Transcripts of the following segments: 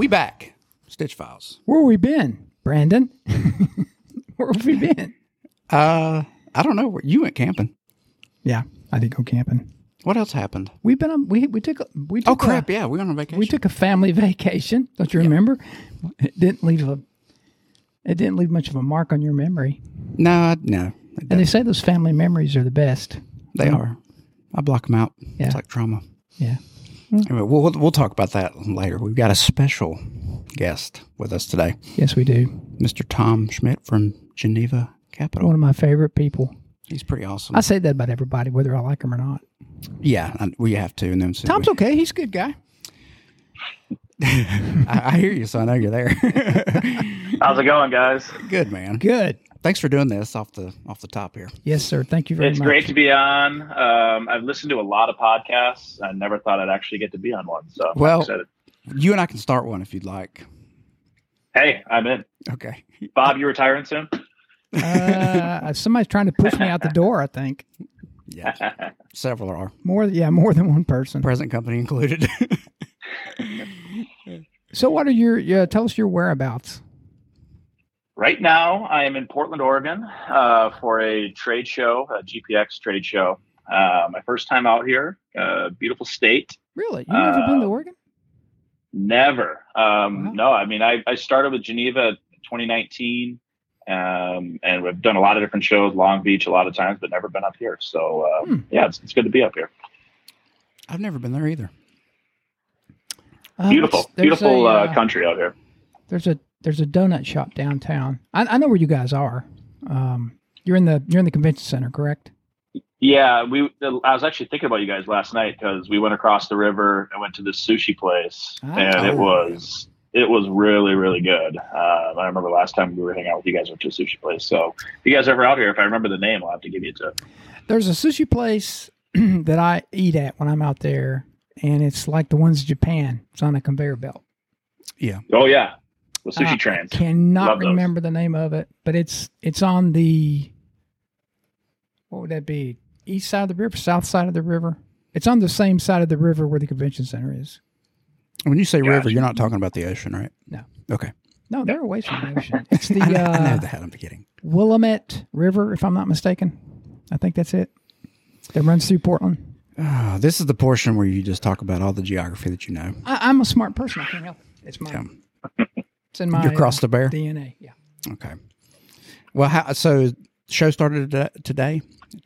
We back. Stitch Files. Where we been, Brandon? Where have we been? I don't know. You went camping. Yeah, I did go camping. What else happened? We've been on. We took. Oh crap! Yeah, we went on vacation. We took a family vacation. Don't you remember? It didn't leave much of a mark on your memory. No. And they say those family memories are the best. They are. I block them out. Yeah. It's like trauma. Yeah. Anyway, we'll talk about that later. We've got a special guest with us today. Yes, we do. Mr. Tom Schmidt from Geneva Capital. One of my favorite people. He's pretty awesome. I say that about everybody, whether I like him or not. Yeah, we have to. And then Tom's okay. He's a good guy. I hear you, so I know you're there. How's it going, guys? Good, man. Good. Thanks for doing this off the top here. Yes, sir. Thank you very much. It's great to be on. I've listened to a lot of podcasts. I never thought I'd actually get to be on one. So I'm excited. You and I can start one if you'd like. Hey, I'm in. Okay. Bob, you retiring soon? Somebody's trying to push me out the door, I think. Yeah. Several are. More than one person. Present company included. So what are tell us your whereabouts. Right now, I am in Portland, Oregon, for a trade show, a GPX trade show. My first time out here. Beautiful state. Really? You've never been to Oregon? Never. Wow. No, I mean, I started with Geneva 2019, and we've done a lot of different shows, Long Beach a lot of times, but never been up here. So, yeah, it's good to be up here. I've never been there either. Beautiful country out here. There's a donut shop downtown. I know where you guys are. You're in the convention center, correct? Yeah, I was actually thinking about you guys last night because we went across the river and went to this sushi place, and it was really, really good. I remember last time we were hanging out with you guys, went to a sushi place. So if you guys are ever out here, if I remember the name, I'll have to give you a tip. There's a sushi place that I eat at when I'm out there, and it's like the ones in Japan. It's on a conveyor belt. Yeah. Oh yeah, the sushi trains. Cannot remember the name of it, but it's on the, what would that be? East side of the river, south side of the river. It's on the same side of the river where the convention center is. When you say river, you're not talking about the ocean, right? No. Okay. No, they're away from the ocean. It's the I know that. I'm kidding. Willamette River, if I'm not mistaken. I think that's it. That runs through Portland. This is the portion where you just talk about all the geography that you know. I'm a smart person. I can't help it. It's my. It's in my. You're across the bear DNA. Yeah. Okay. Well, so show started today.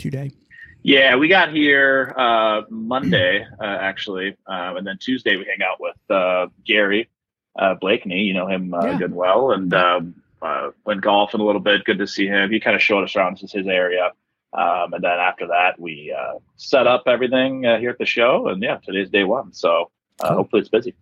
Yeah, we got here Monday, actually. And then Tuesday we hang out with Gary Blakeney. You know him good and well. And went golfing a little bit. Good to see him. He kind of showed us around. This is his area. And then after that, we set up everything here at the show. And yeah, today's day one. So hopefully it's busy.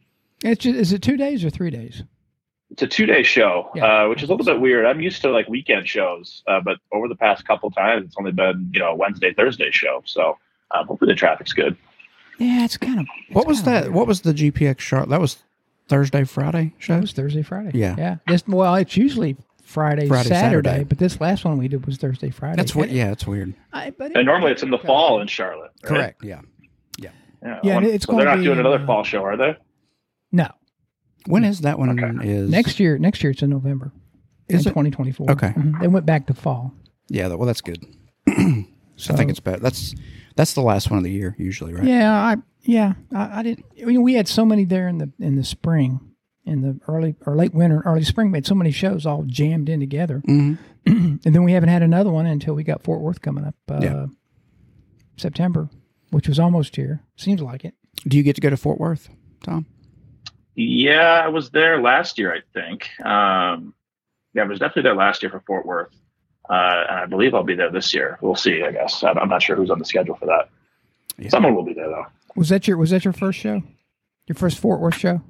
Is it 2 days or 3 days? It's a 2-day show, which is a little bit weird. I'm used to like weekend shows, but over the past couple times, it's only been, Wednesday, Thursday show. So hopefully the traffic's good. Yeah, it's kind of. What was that? Weird. What was the GPX show? That was Thursday, Friday show? It was Thursday, Friday. Yeah. Yeah. It's usually Friday, Saturday, but this last one we did was Thursday, Friday. That's what. Yeah, it's weird. And normally it's in the fall in Charlotte. Right? Correct. Yeah. Yeah. It's so they're not doing another fall show, are they? No. When is that one? Okay. Is next year? Next year it's in November. Is in it? 2024. Okay. Mm-hmm. They went back to fall. Yeah. Well, that's good. So, I think it's better. That's the last one of the year usually, right? Yeah. I didn't. We had so many there in the spring, in the early or late winter, early spring. We had so many shows all jammed in together, and then we haven't had another one until we got Fort Worth coming up September, which was almost here. Seems like it. Do you get to go to Fort Worth, Tom? Yeah, I was there last year, I think. I was definitely there last year for Fort Worth. And I believe I'll be there this year. We'll see, I guess. I'm not sure who's on the schedule for that. Yeah. Someone will be there, though. Was that your first show? Your first Fort Worth show?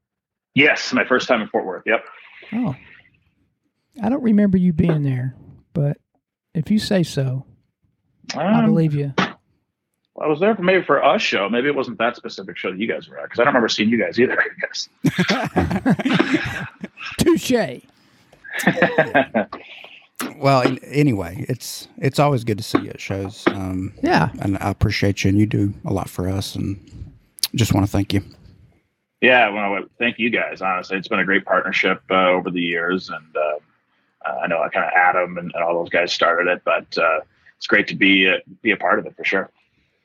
Yes, my first time in Fort Worth, yep. Oh. I don't remember you being there, but if you say so, I believe you. I was there for a show. Maybe it wasn't that specific show that you guys were at, because I don't remember seeing you guys either, I guess. Touche. Well, anyway, it's always good to see you at shows. Yeah. And I appreciate you, and you do a lot for us, and just want to thank you. Yeah, well, thank you guys. Honestly, it's been a great partnership over the years, and I know kind of Adam and all those guys started it, but it's great to be a part of it for sure.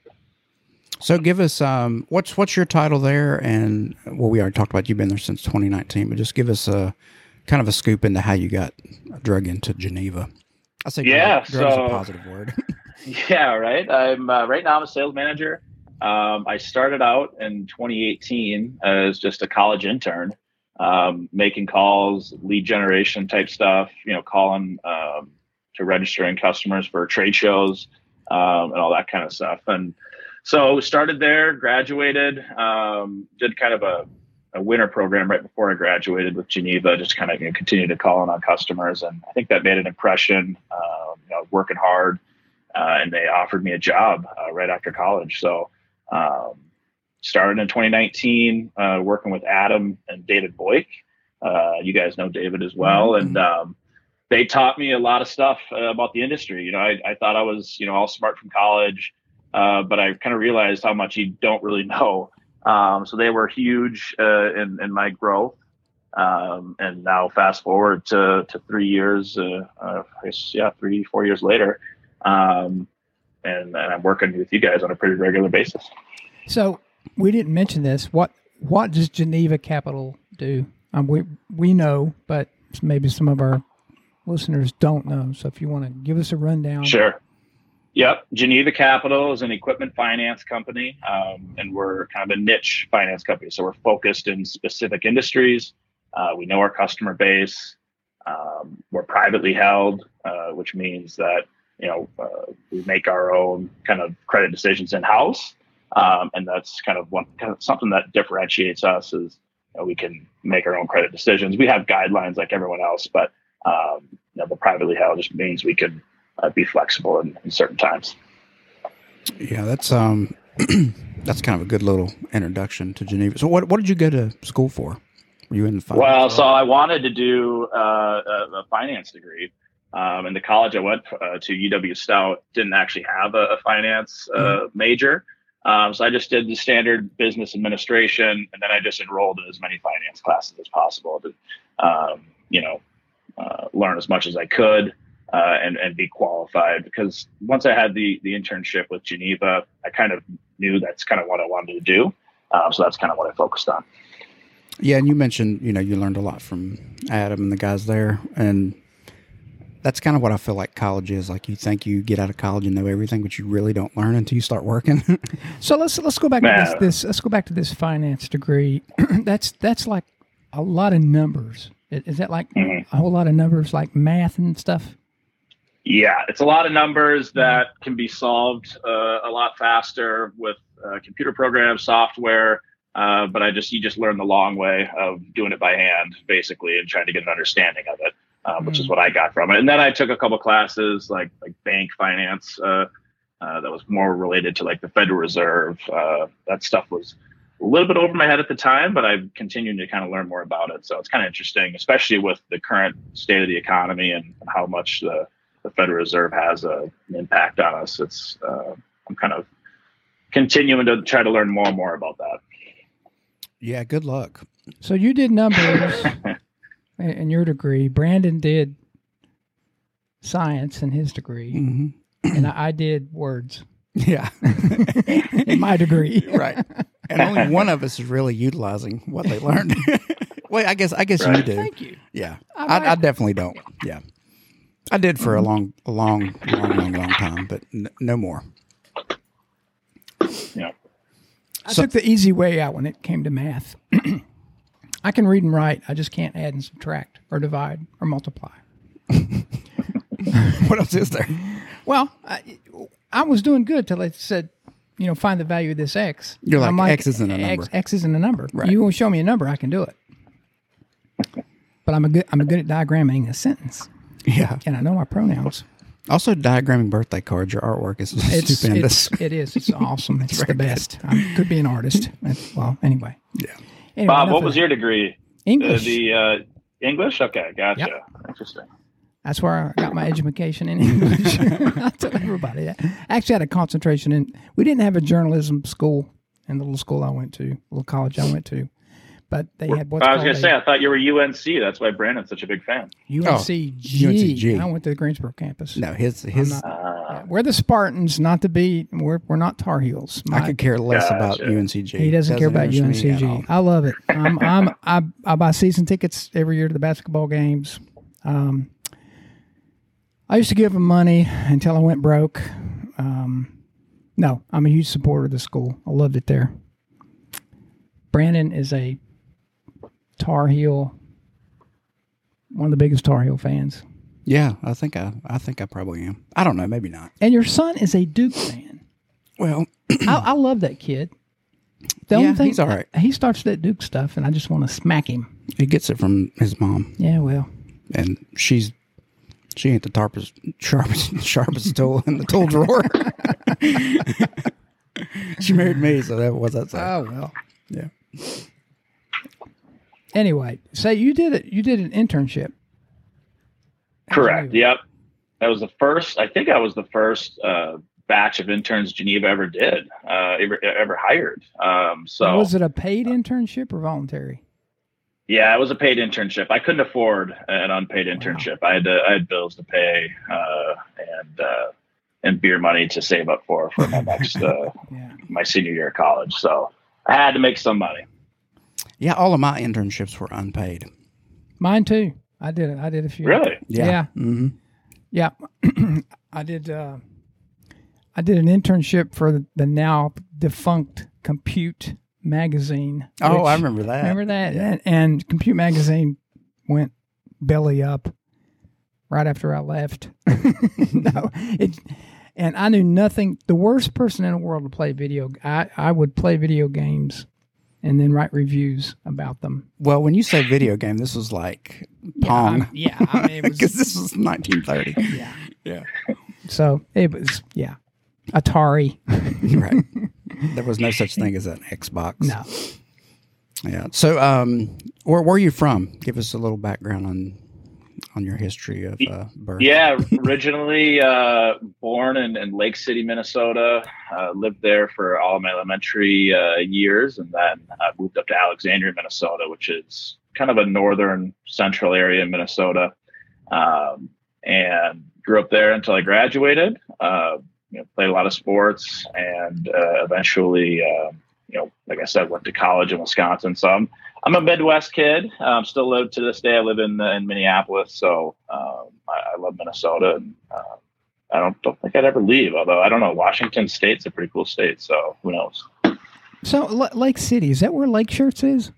So give us what's your title there, and well, we already talked about you've been there since 2019, but just give us a kind of a scoop into how you got drug into Geneva. I say drug is a positive word. Yeah, right. I'm right now I'm a sales manager. I started out in 2018 as just a college intern, making calls, lead generation type stuff, calling to registering customers for trade shows and all that kind of stuff. And so started there, graduated, did kind of a winter program right before I graduated with Geneva, just kind of continued to call on customers. And I think that made an impression, working hard, and they offered me a job right after college. So started in 2019, working with Adam and David Boyk. You guys know David as well. Mm-hmm. And they taught me a lot of stuff about the industry. I thought I was, all smart from college, but I kind of realized how much you don't really know. So they were huge in my growth. And now fast forward to 3 years, 3-4 years later. And I'm working with you guys on a pretty regular basis. So we didn't mention this. What does Geneva Capital do? We know, but maybe some of our listeners don't know. So if you want to give us a rundown. Sure. Yep. Geneva Capital is an equipment finance company, and we're kind of a niche finance company. So we're focused in specific industries. We know our customer base. We're privately held, which means that we make our own kind of credit decisions in-house. And that's kind of something that differentiates us is we can make our own credit decisions. We have guidelines like everyone else, but the privately held just means we can be flexible in certain times. Yeah, that's that's kind of a good little introduction to Geneva. So what did you go to school for? Were you in finance? Well, so I wanted to do a finance degree. And the college I went to, UW Stout, didn't actually have a finance major. So I just did the standard business administration, and then I just enrolled in as many finance classes as possible to, learn as much as I could and be qualified. Because once I had the internship with Geneva, I kind of knew that's kind of what I wanted to do. So that's kind of what I focused on. Yeah, and you mentioned, you learned a lot from Adam and the guys there, and that's kind of what I feel like college is. Like, you think you get out of college and know everything, but you really don't learn until you start working. So let's go back to this. Let's go back to this finance degree. That's like a lot of numbers. Is that like a whole lot of numbers, like math and stuff? Yeah, it's a lot of numbers that can be solved a lot faster with computer programs, software. But you just learn the long way of doing it by hand, basically, and trying to get an understanding of it. Which is what I got from it. And then I took a couple classes like bank finance that was more related to like the Federal Reserve. That stuff was a little bit over my head at the time, but I've continued to kind of learn more about it. So it's kind of interesting, especially with the current state of the economy and how much the Federal Reserve has an impact on us. I'm kind of continuing to try to learn more and more about that. Yeah, good luck. So you did numbers. In your degree, Brandon did science in his degree, and I did words. Yeah, in my degree, right. And only one of us is really utilizing what they learned. Well, I guess right. You do. Thank you. Yeah, I definitely don't. Yeah, I did for a long time, but no more. Yeah, I took the easy way out when it came to math. I can read and write. I just can't add and subtract or divide or multiply. What else is there? Well, I was doing good till they said, find the value of this X. You're like, X isn't a number. X isn't a number. Right. You will show me a number, I can do it. But I'm good at diagramming a sentence. Yeah. And I know my pronouns. Also, diagramming birthday cards. Your artwork is stupendous. It is. It's awesome. It's the best. I could be an artist. Well, anyway. Yeah. Anyway, Bob, what was your degree? English. English? Okay, gotcha. Yep. Interesting. That's where I got my education in English. I tell everybody that. I actually had a concentration in. We didn't have a journalism school in the little school I went to, little college I went to. but they had what's I was called going to say, I thought you were UNC. That's why Brandon's such a big fan. UNCG. UNCG. I went to the Greensboro campus. No, his. We're the Spartans, not to be. We're not Tar Heels. I could care less about UNCG. He doesn't care about UNCG. I love it. I buy season tickets every year to the basketball games. I used to give them money until I went broke. No, I'm a huge supporter of the school. I loved it there. Brandon is a Tar Heel, one of the biggest Tar Heel fans. Yeah, I think I probably am. I don't know, maybe not. And your son is a Duke fan. Well, I love that kid. The only thing, he's all right. He starts that Duke stuff, and I just want to smack him. He gets it from his mom. Yeah, well, and she ain't the sharpest tool in the tool drawer. She married me, so that was that. Oh well, yeah. Anyway, so you did it. You did an internship. Correct. Yep. That was the first. I think I was the first batch of interns Geneva ever did, ever hired. So was it a paid internship or voluntary? Yeah, it was a paid internship. I couldn't afford an unpaid internship. Wow. I had bills to pay and beer money to save up for my next my senior year of college. So I had to make some money. Yeah, all of my internships were unpaid. Mine too. I did it. I did a few. Really? Yeah. Mm-hmm. Yeah. I did an internship for the now defunct Compute magazine. Oh, I remember that. Remember that? Yeah. And Compute magazine went belly up right after I left. And I knew nothing. The worst person in the world to play video. I would play video games and then write reviews about them. Well, when you say video game, this was like Pong. I mean, because this was 1930. Yeah. So it was, Atari. Right. There was no such thing as an Xbox. No. Yeah. So, where are you from? Give us a little background on your history of birth. Yeah, originally born in Lake City, Minnesota. Lived there for all of my elementary years, and then I moved up to Alexandria, Minnesota, which is kind of a northern central area in Minnesota, and grew up there until I graduated. Played a lot of sports, and eventually, like I said, went to college in Wisconsin. So I'm a Midwest kid. Still live to this day. I live in Minneapolis, so I love Minnesota. And, I don't think I'd ever leave. Although I don't know, Washington State's a pretty cool state, so who knows? So Lake City, is that where Lake Shirts is?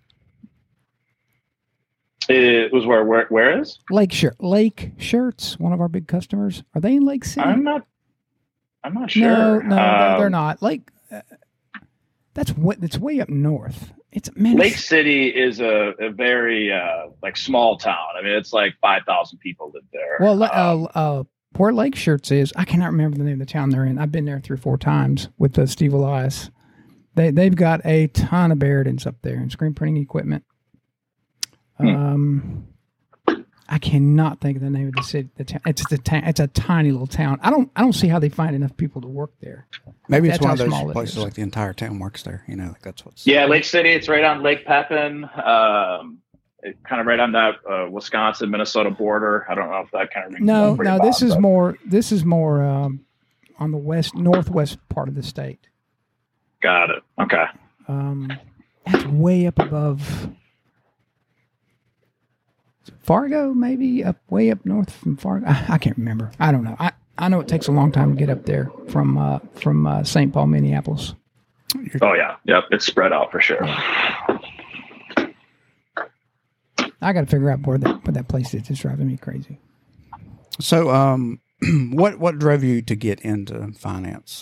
It was where is Lake Shirts, one of our big customers. Are they in Lake City? I'm not sure. No, they're not. It's way up north. Lake City is a very small town. I mean, it's like 5,000 people live there. Well, where Lake Shirts is, I cannot remember the name of the town they're in. I've been there 3 or 4 times with Steve Elias. They've got a ton of Bairdens up there and screen printing equipment. I cannot think of the name of the city. The town. It's a tiny little town. I don't see how they find enough people to work there. Maybe it's one of those places like the entire town works there. Like that's what's. Yeah, Lake City. It's right on Lake Pepin. Kind of right on that Wisconsin Minnesota border. I don't know if that kind of rings. No. This is more on the northwest part of the state. Got it. Okay. That's way up above. Fargo, maybe way up north from Fargo. I can't remember. I don't know. I know it takes a long time to get up there from St. Paul, Minneapolis. Oh yeah, yep. It's spread out for sure. I got to figure out where that place is. It's driving me crazy. So, what drove you to get into finance?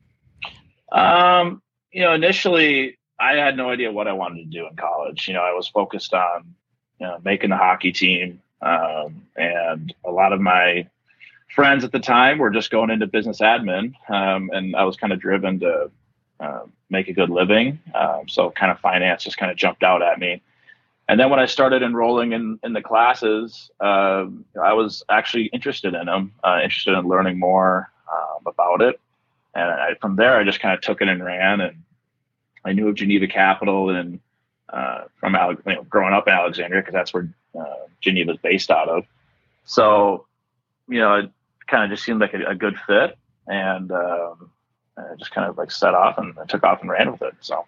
Initially I had no idea what I wanted to do in college. I was focused on making the hockey team. And a lot of my friends at the time were just going into business admin. And I was kind of driven to make a good living. So kind of finance just kind of jumped out at me. And then when I started enrolling in the classes, I was actually interested in them, interested in learning more about it. And from there, I just kind of took it and ran. And I knew of Geneva Capital and growing up in Alexandria, because that's where Geneva is based out of. So, it kind of just seemed like a good fit, and just kind of like set off and took off and ran with it. So,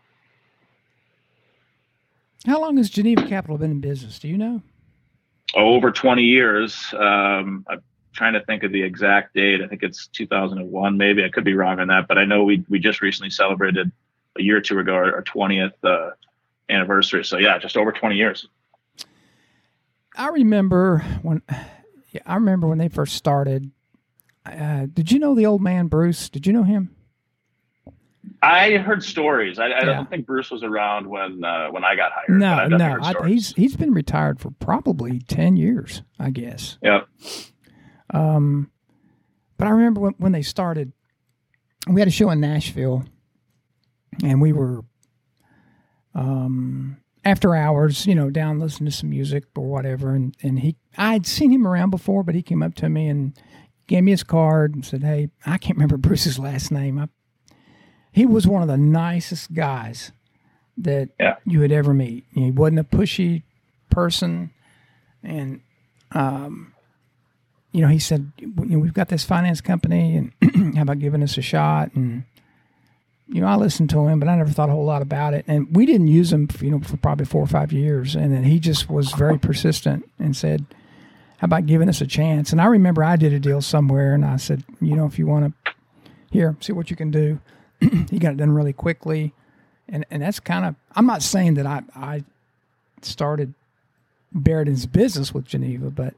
how long has Geneva Capital been in business? Do you know? Over 20 years. I'm trying to think of the exact date. I think it's 2001, maybe. I could be wrong on that, but I know we just recently celebrated a year or two ago our 20th anniversary. So yeah, just over 20 years. I remember when they first started. Did you know the old man Bruce? Did you know him? I heard stories. I don't think Bruce was around when I got hired. No. He's been retired for probably 10 years, I guess. Yep. But I remember when they started, we had a show in Nashville, and we were after hours, down listening to some music or whatever. And I'd seen him around before, but he came up to me and gave me his card and said, "Hey," I can't remember Bruce's last name. He was one of the nicest guys that you would ever meet. He wasn't a pushy person. And, he said, "We've got this finance company, and how about giving us a shot?" And, I listened to him, but I never thought a whole lot about it. And we didn't use him, for probably 4 or 5 years. And then he just was very persistent and said, "How about giving us a chance?" And I remember I did a deal somewhere, and I said, "If you want to, here, see what you can do." He got it done really quickly. And that's kind of, I'm not saying that I started Barrett's business with Geneva, but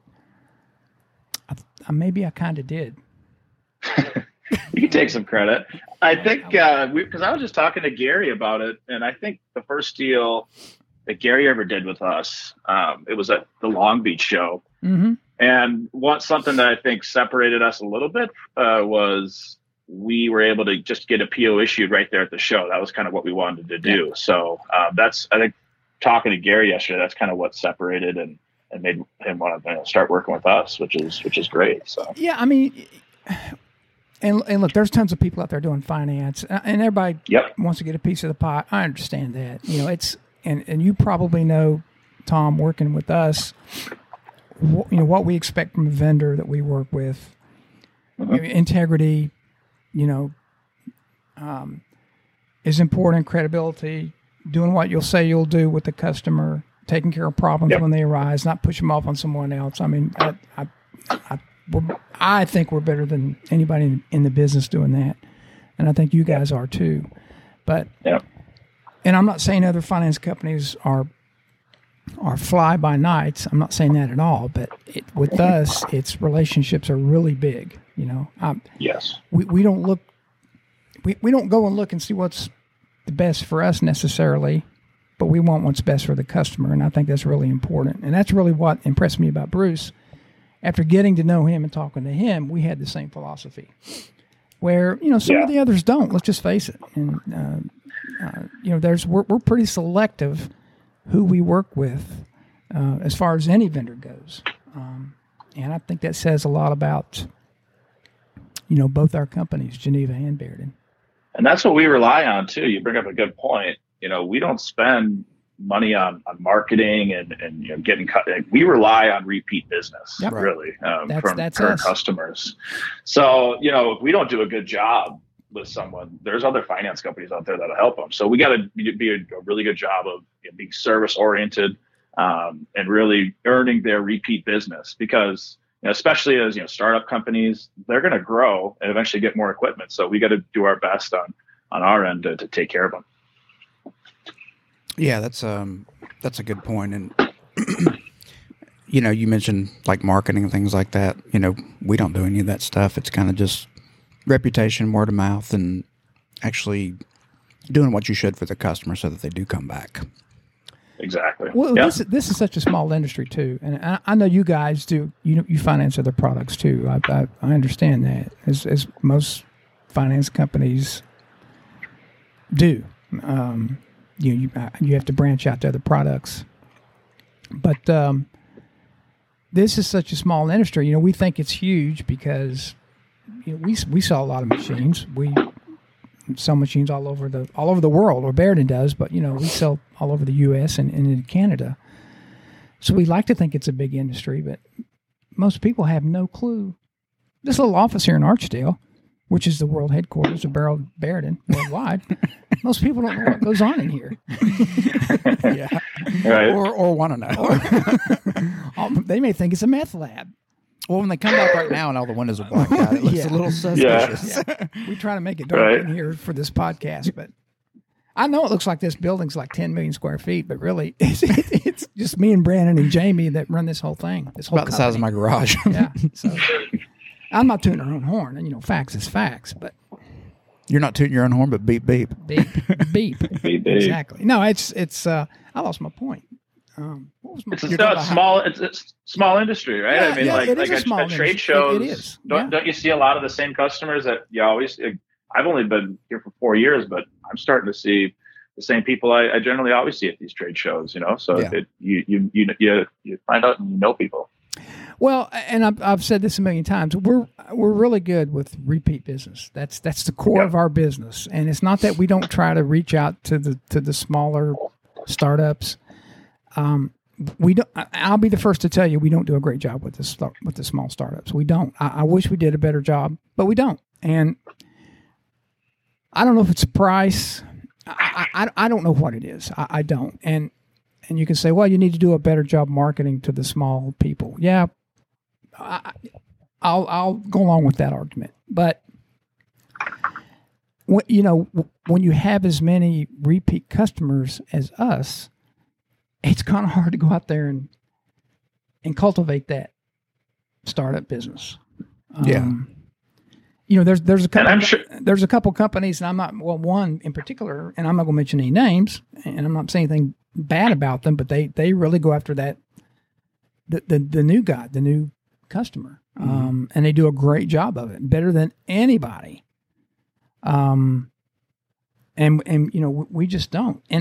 maybe I kind of did. You can take some credit. I think, because I was just talking to Gary about it, and I think the first deal that Gary ever did with us, it was at the Long Beach show. Mm-hmm. And something that I think separated us a little bit was we were able to just get a PO issued right there at the show. That was kind of what we wanted to do. So that's, I think, talking to Gary yesterday, that's kind of what separated and made him want to start working with us, which is great. So yeah, I mean, and look, there's tons of people out there doing finance, and everybody wants to get a piece of the pie. I understand that. It's and you probably know, Tom, working with us, what we expect from a vendor that we work with, integrity. Is important. Credibility, doing what you'll say you'll do with the customer, taking care of problems when they arise, not push them off on someone else. I mean, I think we're better than anybody in the business doing that, and I think you guys are too. But and I'm not saying other finance companies are fly by nights. I'm not saying that at all. But with us, its relationships are really big. Yes. We don't look. We don't go and look and see what's the best for us necessarily, but we want what's best for the customer, and I think that's really important. And that's really what impressed me about Bruce. After getting to know him and talking to him, we had the same philosophy, where some of the others don't. Let's just face it. And we're pretty selective who we work with as far as any vendor goes, and I think that says a lot about both our companies, Geneva and Barrett. And that's what we rely on too. You bring up a good point. We don't spend money on marketing and getting cut. We rely on repeat business, really, from current customers. So, if we don't do a good job with someone, there's other finance companies out there that'll help them. So we got to be a really good job of being service oriented and really earning their repeat business, because especially as startup companies, they're going to grow and eventually get more equipment. So we got to do our best on our end to take care of them. Yeah, that's a good point. And you mentioned like marketing and things like that. We don't do any of that stuff. It's kind of just reputation, word of mouth, and actually doing what you should for the customer so that they do come back. Exactly. Well, this is such a small industry too, and I know you guys do. You finance other products too. I understand that, as most finance companies do. You have to branch out to other products, but this is such a small industry. We think it's huge because we sell a lot of machines. sell machines all over the world, or Bairden does, but we sell all over the U.S. and in Canada. So we like to think it's a big industry, but most people have no clue. This little office here in Archdale, which is the world headquarters of Bairden worldwide, most people don't know what goes on in here. Yeah, Right. or want to know. They may think it's a meth lab. Well, when they come back right now and all the windows are blacked out, it looks a little suspicious. Yeah. We try to make it dark in here for this podcast, but I know it looks like this building's like 10 million square feet, but really it's just me and Brandon and Jamie that run this whole thing. This whole About the size of my garage. Yeah. So I'm not tooting our own horn, and facts is facts, but You're not tooting your own horn, but beep beep. beep. Beep, beep. Exactly. No, it's I lost my point. What was my It's a small industry, right? Yeah, I mean, like at trade shows, it is. Don't you see a lot of the same customers that you always? I've only been here for 4 years, but I'm starting to see the same people I generally always see at these trade shows. So you find out and you know people. Well, and I've said this a million times. We're really good with repeat business. That's the core of our business, and it's not that we don't try to reach out to the smaller startups. We don't. I'll be the first to tell you we don't do a great job with the small startups. We don't. I wish we did a better job, but we don't. And I don't know if it's price. I don't know what it is. I don't. And you can say, well, you need to do a better job marketing to the small people. Yeah, I'll go along with that argument. But when you have as many repeat customers as us, it's kind of hard to go out there and cultivate that startup business. There's a couple. There's a couple companies, and I'm not one in particular, and I'm not going to mention any names, and I'm not saying anything bad about them, but they really go after that the new guy, the new customer, and they do a great job of it, better than anybody. And we just don't, and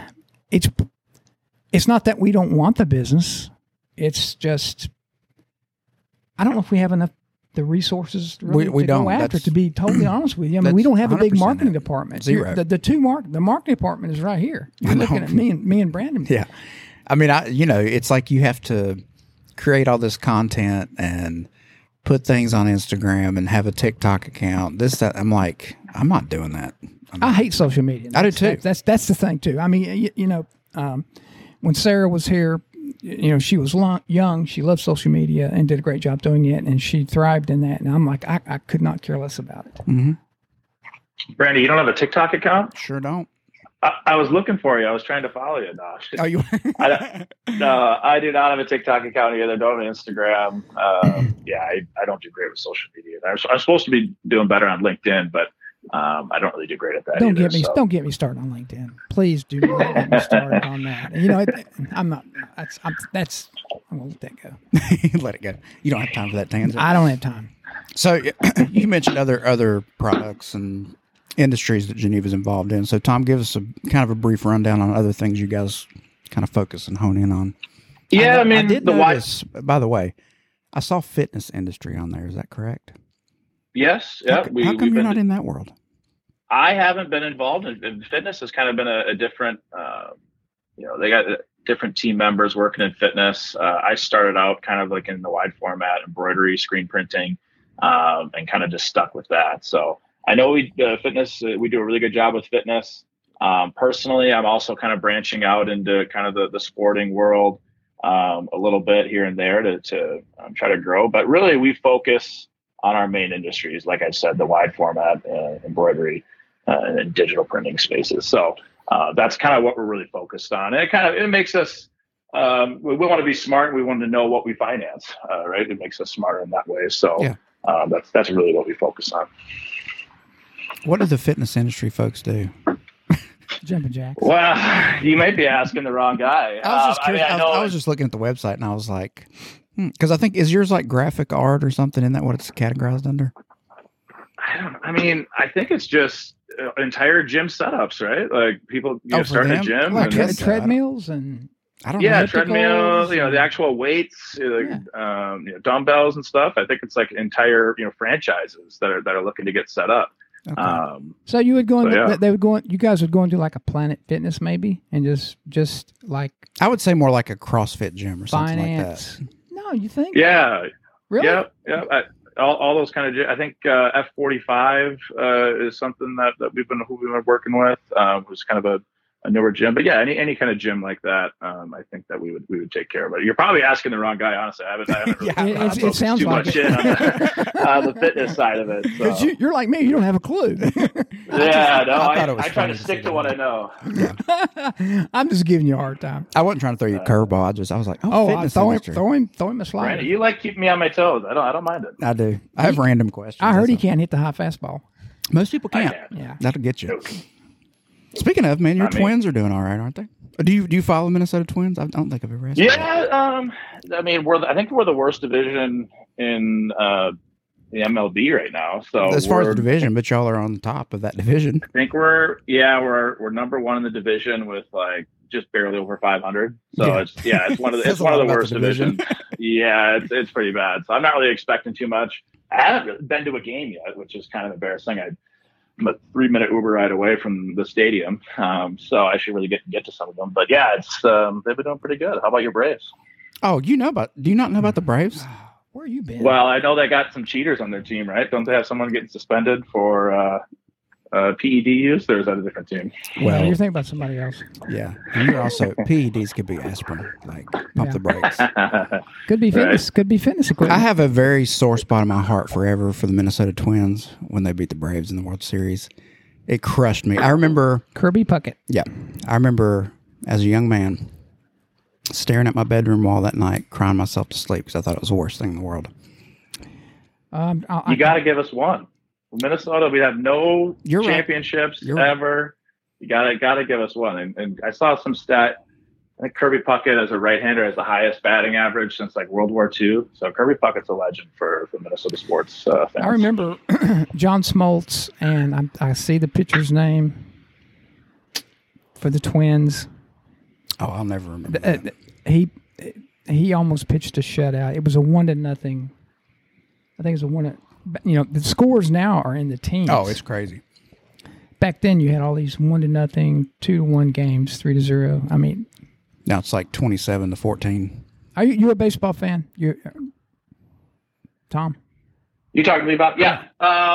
it's not that we don't want the business. It's just, I don't know if we have enough the resources really we to don't. Go after. To be totally honest with you, I mean, we don't have a big marketing department. Zero. The marketing department is right here. You're looking at me and Brandon. Yeah, I mean, it's like you have to create all this content and put things on Instagram and have a TikTok account. That. I'm like, I'm not doing that. I hate social media. I do too. That's the thing too. I mean, when Sarah was here, she was young. She loved social media and did a great job doing it, and she thrived in that. And I'm like, I could not care less about it. Mm-hmm. Brandy, you don't have a TikTok account? Sure don't. I was looking for you. I was trying to follow you. No, oh, you? No, I do not have a TikTok account either. Don't have Instagram. I don't do great with social media. I'm supposed to be doing better on LinkedIn, but I don't really do great at that. Don't get me started on LinkedIn. Please do not get me started on that. I'm not. I'm gonna let that go. Let it go. You don't have time for that tangent. I don't have time. So you mentioned other products and industries that Geneva's involved in. So Tom, give us a kind of a brief rundown on other things you guys kind of focus and hone in on. Yeah, I did notice. By the way, I saw fitness industry on there. Is that correct? Yes. Yeah. How come you're not in that world? I haven't been involved in fitness. Has kind of been a different. They got different team members working in fitness. I started out kind of like in the wide format embroidery, screen printing, and kind of just stuck with that. So I know we do a really good job with fitness. Personally, I'm also kind of branching out into kind of the sporting world a little bit here and there to try to grow. But really, we focus on our main industries, like I said, the wide format, embroidery, and digital printing spaces. So that's kind of what we're really focused on. And it makes us, we want to be smart. We want to know what we finance, right? It makes us smarter in that way. So that's really what we focus on. What do the fitness industry folks do? Jumping jacks. Well, you might be asking the wrong guy. I was just curious. I was just looking at the website and I was like, because I think, is yours like graphic art or something? Isn't that what it's categorized under? I think it's just entire gym setups, right? Like people start a gym. Like treadmills and... treadmills, the actual weights, dumbbells and stuff. I think it's like entire, franchises that are looking to get set up. Okay. So you would go into yeah. they would go. You guys would go into like a Planet Fitness maybe, and just like I would say more like a CrossFit gym or something finance. like that. No, you think? Yeah. Really? Yeah. All those kind of. I think F45 is something that we've been working with. Was kind of a newer gym, but yeah, any kind of gym like that, I think that we would take care of it. You're probably asking the wrong guy, honestly. I haven't really It sounds too like much it. in on the fitness side of it. So. 'Cause you're like me, you don't have a clue. Yeah, no, I thought it was I try funny to to stick say to that. what I know. I'm just giving you a hard time. I wasn't trying to throw you a curveball. I was like, Oh, fitness throw industry. him a slider. Brandon, you like keeping me on my toes. I don't mind it. I do. I have random questions. I heard he That's all. can't hit the high fastball. Most people I can't. can. Yeah. That'll get you. Nope. Speaking of, man, your I mean- Twins are doing all right, aren't they? Do you follow Minnesota Twins? I don't think I've ever asked you that. Yeah, I mean, I think we're the worst division in the MLB right now. So As far as the we're- division, but y'all are on the top of that division. I think we're number one in the division with like just barely over 500. So Yeah. it's one of the Says it's a one of lot the about worst the division. divisions. Yeah, it's pretty bad. So I'm not really expecting too much. I haven't really been to a game yet, which is kind of embarrassing. I'm a 3-minute Uber ride away from the stadium, so I should really get to some of them. But yeah, it's they've been doing pretty good. How about your Braves? Oh, do you not know about the Braves? Where you been? Well, I know they got some cheaters on their team, right? Don't they have someone getting suspended for PED use? Or is that a different team? Well, Well, you're thinking about somebody else. yeah. And you're also PEDs could be aspirin, like pump Yeah. the brakes. Could be fitness. Could be fitness I equipment. have a very sore spot in my heart forever for the Minnesota Twins when they beat the Braves in the World Series. It crushed me. I remember Kirby Puckett. I remember as a young man staring at my bedroom wall that night, crying myself to sleep because I thought it was the worst thing in the world. You got to give us one. Minnesota, we have no You're right. championships You're right. ever. You gotta give us one. And I saw some stat. I think Kirby Puckett as a right-hander has the highest batting average since like World War II. So Kirby Puckett's a legend for Minnesota sports fans. I remember John Smoltz, and I see the pitcher's name for the Twins. Oh, I'll never remember that. He almost pitched a shutout. It was a 1-0. I think it was a 1. You know, the scores now are in the teens. Oh, it's crazy. Back then you had all these 1-0, 2-1 games, 3-0. I mean, Now it's like 27-14. are you a baseball fan? You, Tom? You talking to me about? Yeah.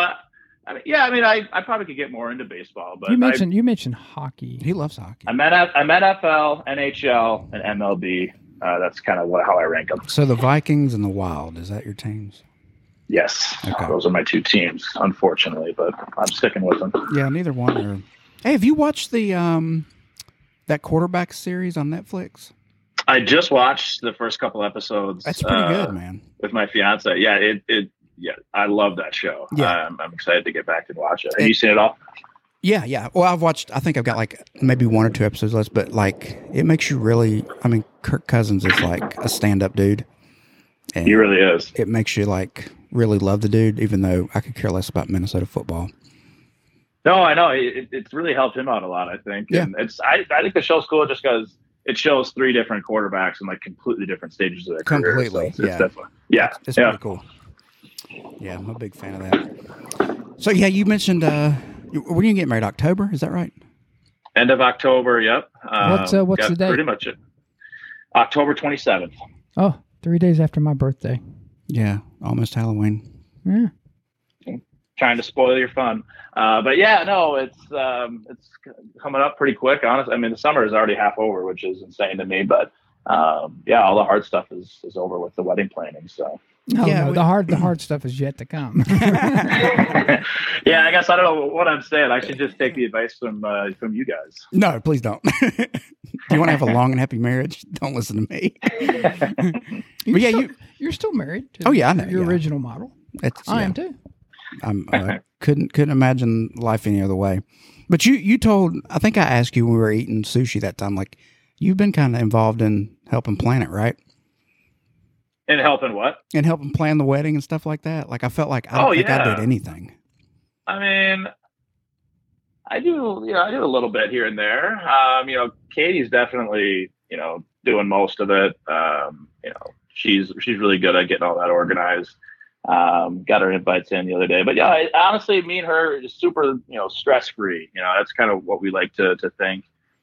I probably could get more into baseball, but You mentioned hockey. He loves hockey. I'm NFL, NHL, and MLB. That's kind of how I rank them. So the Vikings and the Wild, is that your teams? Yes, Okay. Those are my two teams, unfortunately, but I'm sticking with them. Yeah, neither one are. Hey, have you watched the that quarterback series on Netflix? I just watched the first couple episodes. That's pretty good, man. With my fiance. Yeah, I love that show. Yeah. I'm excited to get back and watch it. Have you seen it all? Yeah. Well, I think I've got like maybe 1 or 2 episodes left, but like it makes you really. I mean, Kirk Cousins is like a stand-up dude. And He really is. It makes you like really love the dude, even though I could care less about Minnesota football. No, I know. It's really helped him out a lot, I think. Yeah. And I think the show's cool just because it shows 3 different quarterbacks in like completely different stages of their career. Completely, So it's yeah. definitely, yeah. It's yeah. pretty cool. Yeah, I'm a big fan of that. So yeah, you mentioned we're gonna get married October, is that right? End of October. Yep. What's the date? Pretty much it. October 27th. Oh, 3 days after my birthday. Yeah, almost Halloween. Yeah. Trying to spoil your fun. But yeah, no, it's coming up pretty quick. Honestly, I mean, the summer is already half over, which is insane to me. But yeah, all the hard stuff is over with the wedding planning. So No, Yeah, no, the hard stuff is yet to come. yeah, I guess I don't know what I'm saying. I should just take the advice from you guys. No, please don't. Do you want to have a long and happy marriage? Don't listen to me. But yeah, You're still married to Oh, yeah, I know, your yeah. original model. I am too. I couldn't imagine life any other way. But you told, I think I asked you when we were eating sushi that time, like you've been kind of involved in helping plan it, right? And helping what? And helping plan the wedding and stuff like that. Like I felt like I don't think I did anything. I mean, I do a little bit here and there. Katie's definitely, doing most of it. She's really good at getting all that organized. Got her invites in the other day. But yeah, honestly, me and her is super, stress free. That's kind of what we like to think.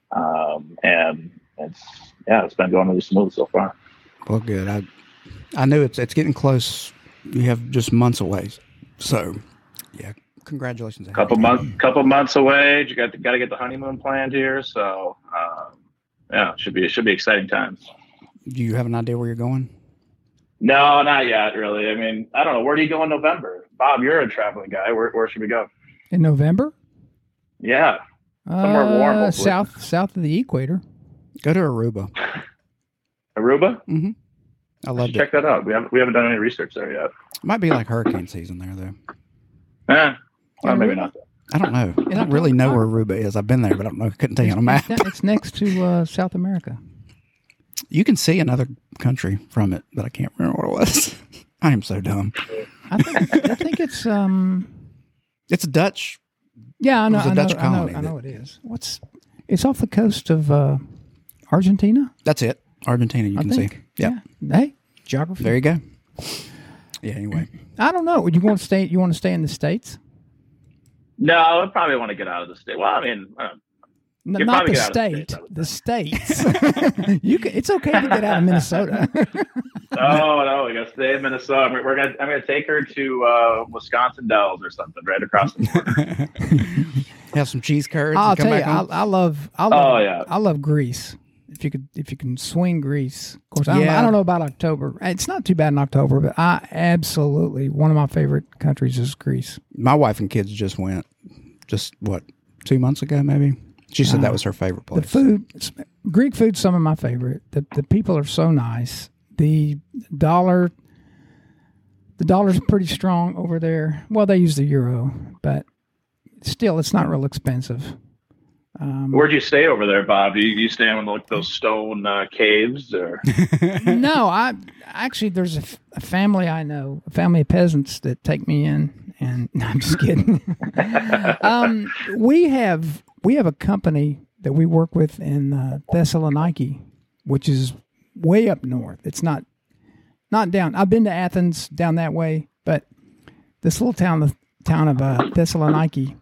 And it's been going really smooth so far. Well, good. I knew it's getting close. You have just months away. So, yeah, congratulations. Couple months away. You got to get the honeymoon planned here. So, it should be exciting times. Do you have an idea where you're going? No, not yet, really. I mean, I don't know. Where do you go in November? Bob, you're a traveling guy. Where should we go? In November? Yeah. Somewhere warm. Hopefully. South of the equator. Go to Aruba. Aruba? Mm-hmm. I love it. Check that out. We haven't done any research there yet. It might be like hurricane season there, though. Well, maybe not. I don't know. I don't really know where Aruba is. I've been there, but I don't know. I couldn't tell you on a map. It's next to South America. You can see another country from it, but I can't remember what it was. I am so dumb. I think it's It's Dutch. Yeah, I know. It was a Dutch colony. I know it is. It's off the coast of Argentina. That's it. Argentina. You can see. Yeah. Hey, geography. There you go. Yeah. Anyway, I don't know. You want to stay? You want to stay in the States? No, I probably want to get out of the state. Well, I mean. Not the state. The states. It's okay to get out of Minnesota. No, we gotta stay in Minnesota. I'm gonna take her to Wisconsin Dells or something right across the border. Have some cheese curds. I'll tell you, I love Greece. If you can swing Greece, of course. I don't know about October. It's not too bad in October, but I absolutely one of my favorite countries is Greece. My wife and kids just went. 2 months ago, maybe. She said that was her favorite place. The Greek food's some of my favorite. The people are so nice. The dollar's pretty strong over there. Well, they use the euro, but still, it's not real expensive. Where'd you stay over there, Bob? You stay in those stone caves, or? No, there's a family I know, a family of peasants that take me in, and no, I'm just kidding. We have a company that we work with in Thessaloniki, which is way up north. It's not down. I've been to Athens down that way, but this little town of Thessaloniki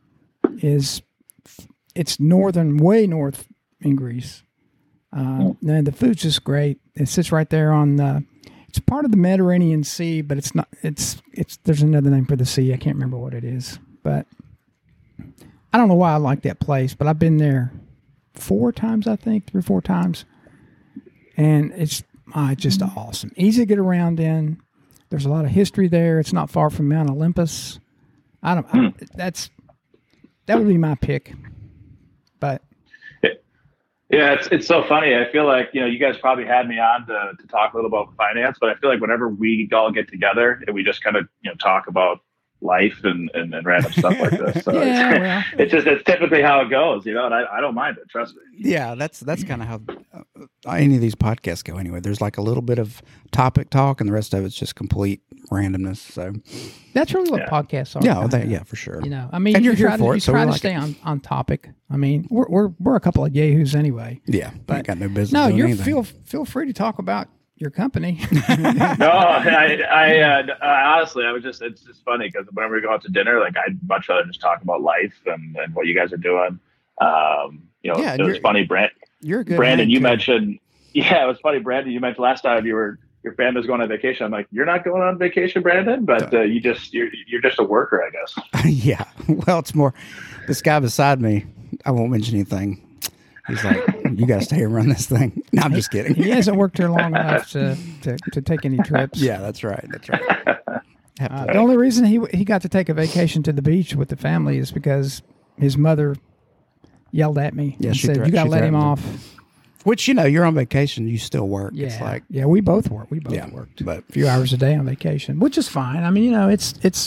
it's way north in Greece. And the food's just great. It sits right there on it's part of the Mediterranean Sea, but it's not. It's there's another name for the sea. I can't remember what it is, but. I don't know why I like that place, but I've been there 4 times, I think, 3 or 4 times. And it's just awesome. Easy to get around in. There's a lot of history there. It's not far from Mount Olympus. That would be my pick. But yeah, it's so funny. I feel like, you guys probably had me on to talk a little about finance, but I feel like whenever we all get together and we just kind of, talk about life and random stuff like this. So it's typically how it goes, and I don't mind it. Trust me. Yeah, that's kind of how any of these podcasts go. Anyway, there's like a little bit of topic talk, and the rest of it's just complete randomness. So that's really what podcasts are. Yeah, for sure. I mean, and you're here for it, so try to stay on topic. I mean, we're a couple of yahoos anyway. Yeah, but I got no business. No, doing anything. feel free to talk about your company. No, I honestly, it's just funny because whenever we go out to dinner, like I'd much rather just talk about life and what you guys are doing. It was funny, you're a good Brandon, you too. mentioned, it was funny, Brandon, you mentioned last time your family's going on vacation. I'm like, you're not going on vacation, Brandon, but you're just a worker, I guess. Yeah. Well, it's more this guy beside me. I won't mention anything. He's like, you got to stay and run this thing. No, I'm just kidding. He hasn't worked here long enough to take any trips. Yeah, that's right. The only reason he got to take a vacation to the beach with the family is because his mother yelled at me and said, you got to let him off. Which, you're on vacation, you still work. Yeah. It's like, yeah, we both work. We both worked but a few hours a day on vacation, which is fine. I mean, it's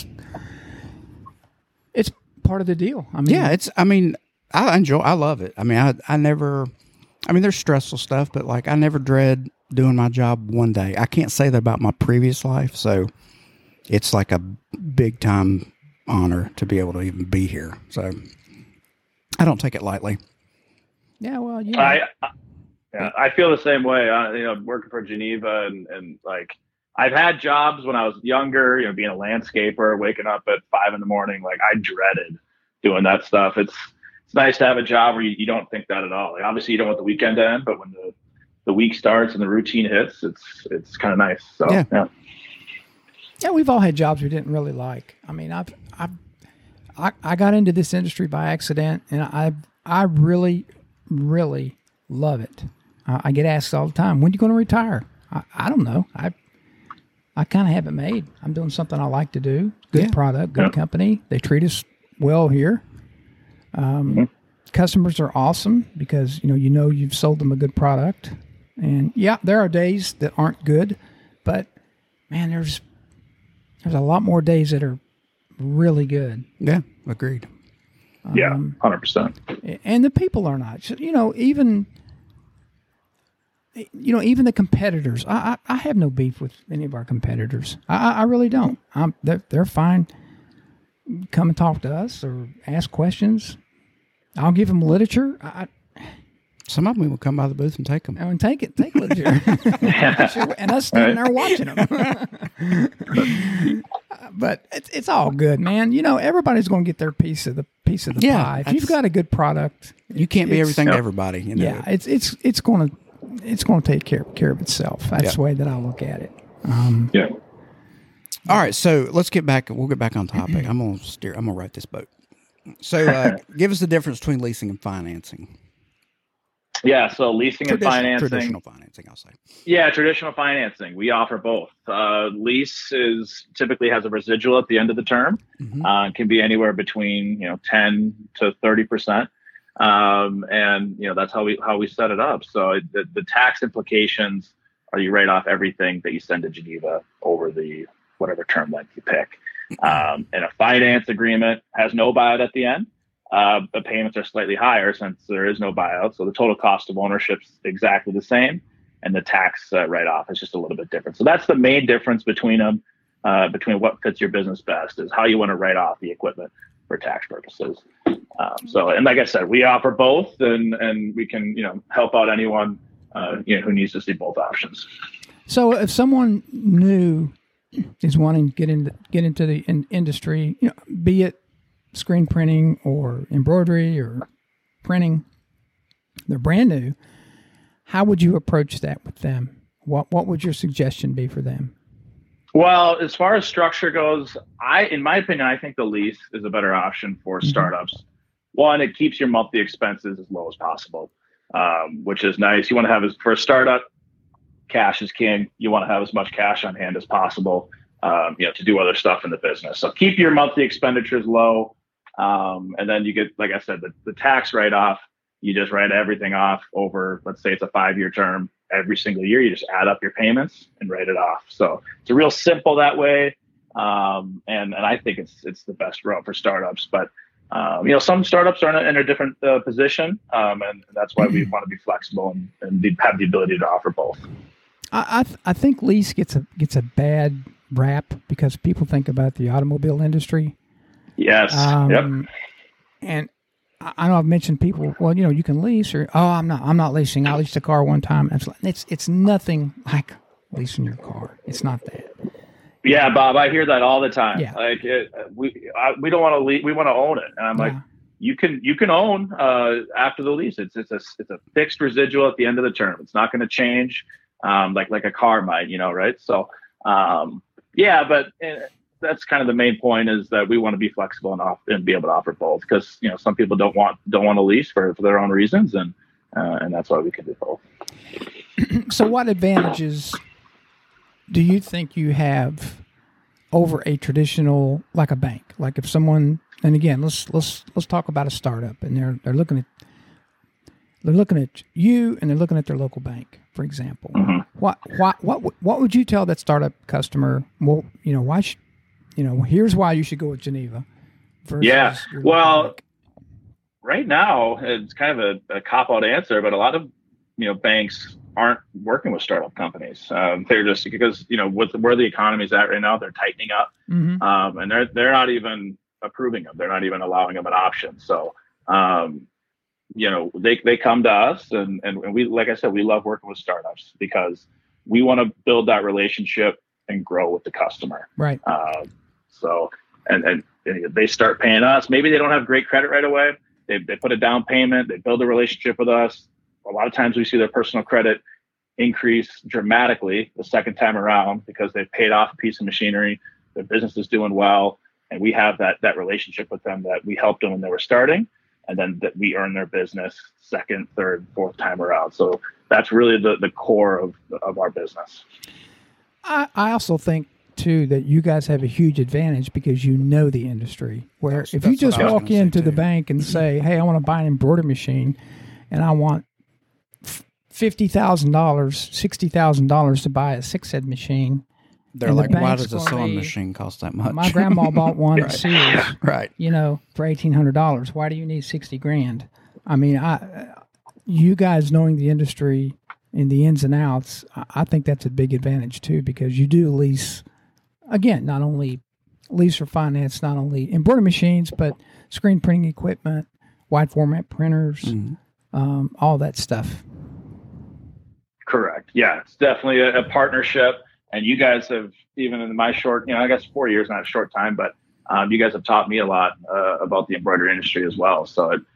part of the deal. I mean, I love it. I mean, there's stressful stuff, but like I never dread doing my job one day. I can't say that about my previous life. So it's like a big time honor to be able to even be here. So I don't take it lightly. Yeah. Well, I feel the same way. Working for Geneva and like, I've had jobs when I was younger, being a landscaper, waking up at 5 a.m. Like I dreaded doing that stuff. It's nice to have a job where you don't think that at all. Like obviously you don't want the weekend to end, but when the week starts and the routine hits, it's kind of nice. So yeah, we've all had jobs we didn't really like. I mean, I got into this industry by accident, and I really, really love it. I get asked all the time, when are you going to retire? I don't know. I kind of have it made. I'm doing something I like to do. Good product, good company. They treat us well here. Customers are awesome because you've sold them a good product. And yeah, there are days that aren't good, but man, there's a lot more days that are really good. Yeah, agreed. 100%. And the people are not. Even the competitors. I have no beef with any of our competitors. I really don't. They're fine. Come and talk to us or ask questions. I'll give them literature. Some of them will come by the booth and take them. And take literature. And us standing there watching them. But it's all good, man. Everybody's going to get their piece of the pie. If you've got a good product, you can't be everything to everybody. Yeah, it's going to take care of itself. That's the way that I look at it. All right, so let's get back. We'll get back on topic. I'm gonna write this boat. So, give us the difference between leasing and financing. Yeah, so leasing and financing. Traditional financing, I'll say. Yeah, traditional financing. We offer both. Lease typically has a residual at the end of the term. Can be anywhere between 10 to 30%, and that's how we set it up. So the tax implications are you write off everything that you send to Geneva over the whatever term length you pick. And a finance agreement has no buyout at the end. The payments are slightly higher since there is no buyout. So the total cost of ownership is exactly the same. And the tax write-off is just a little bit different. So that's the main difference between them, between what fits your business best is how you want to write off the equipment for tax purposes. And like I said, we offer both and we can, help out anyone, who needs to see both options. So if someone new is wanting to get into the industry, be it screen printing or embroidery or printing, they're brand new. How would you approach that with them? What would your suggestion be for them? Well, as far as structure goes, in my opinion, I think the lease is a better option for startups. One, it keeps your monthly expenses as low as possible, which is nice. You want to have, for a startup, cash is king. You want to have as much cash on hand as possible, to do other stuff in the business. So keep your monthly expenditures low. And then you get, like I said, the tax write-off. You just write everything off over, let's say it's a 5-year term. Every single year, you just add up your payments and write it off. So it's a real simple that way. And I think it's the best route for startups. But, some startups are in a different position. And that's why we want to be flexible and have the ability to offer both. I think lease gets a bad rap because people think about the automobile industry. Yes. And I know I've mentioned people, well, you can lease or, I'm not leasing. I leased a car one time. It's nothing like leasing your car. It's not that. Yeah, Bob, I hear that all the time. Yeah. Like we don't want to lease, we want to own it. And I'm like, you can own after the lease. It's a fixed residual at the end of the term. It's not going to change like a car might, right? So but that's kind of the main point is that we want to be flexible and be able to offer both because some people don't want to lease for their own reasons and that's why we can do both. So what advantages do you think you have over a traditional, like a bank? Like if someone, and again, let's talk about a startup and they're looking at you and they're looking at their local bank, for example. What would you tell that startup customer? Well, why should here's why you should go with Geneva. Right now it's kind of a cop-out answer, but a lot of banks aren't working with startup companies. They're just because with where the economy is at right now, they're tightening up, and they're not even approving them. They're not even allowing them an option. So they come to us, and we, like I said, we love working with startups because we want to build that relationship and grow with the customer. Right. So and they start paying us. Maybe they don't have great credit right away. They put a down payment. They build a relationship with us. A lot of times we see their personal credit increase dramatically the second time around because they've paid off a piece of machinery. Their business is doing well, and we have that relationship with them that we helped them when they were starting, and then that we earn their business second, third, fourth time around. So that's really the core of our business. I also think too that you guys have a huge advantage because you know the industry. Where if you just walk into the bank and say, "Hey, I want to buy an embroidery machine, and I want $50,000, $60,000 to buy a 6-head machine." They're like, why does a sewing machine cost that much? My grandma bought one at Sears, right? For $1,800. Why do you need $60,000? I mean, you guys knowing the industry and the ins and outs, I think that's a big advantage too because you do lease. Again, not only lease or finance, not only embroidery machines, but screen printing equipment, wide format printers, all that stuff. Correct. Yeah, it's definitely a partnership. And you guys have, even in my short, I guess 4 years, not a short time, but you guys have taught me a lot about the embroidery industry as well. So, it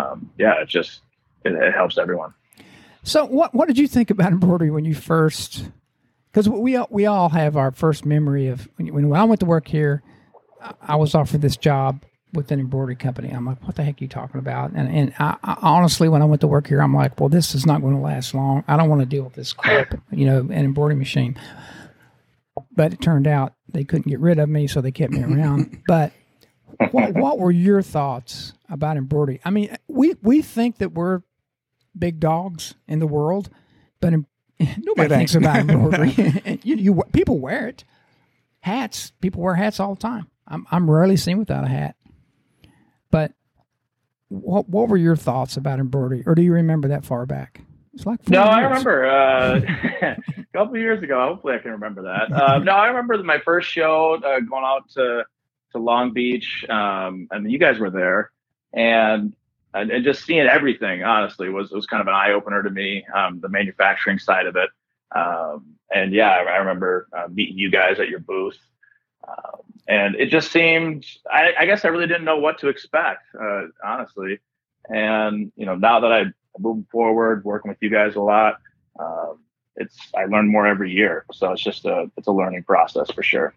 helps everyone. So what did you think about embroidery when you first, because we all have our first memory of, when I went to work here, I was offered this job with an embroidery company. I'm like, what the heck are you talking about? And I honestly, when I went to work here, I'm like, well, this is not going to last long. I don't want to deal with this crap, an embroidery machine. But it turned out they couldn't get rid of me, so they kept me around. But what were your thoughts about embroidery? I mean, we think that we're big dogs in the world, but nobody thinks about embroidery. People wear it. Hats, people wear hats all the time. I'm rarely seen without a hat. But what were your thoughts about embroidery, or do you remember that far back? It's like 4 years. I remember a couple of years ago. Hopefully, I can remember that. I remember my first show going out to Long Beach, and you guys were there, and just seeing everything. Honestly, was kind of an eye opener to me. The manufacturing side of it, I remember meeting you guys at your booth. And it just seemed, I guess I really didn't know what to expect, honestly. And, now that I'm moving forward, working with you guys a lot, I learn more every year. So it's just it's a learning process for sure.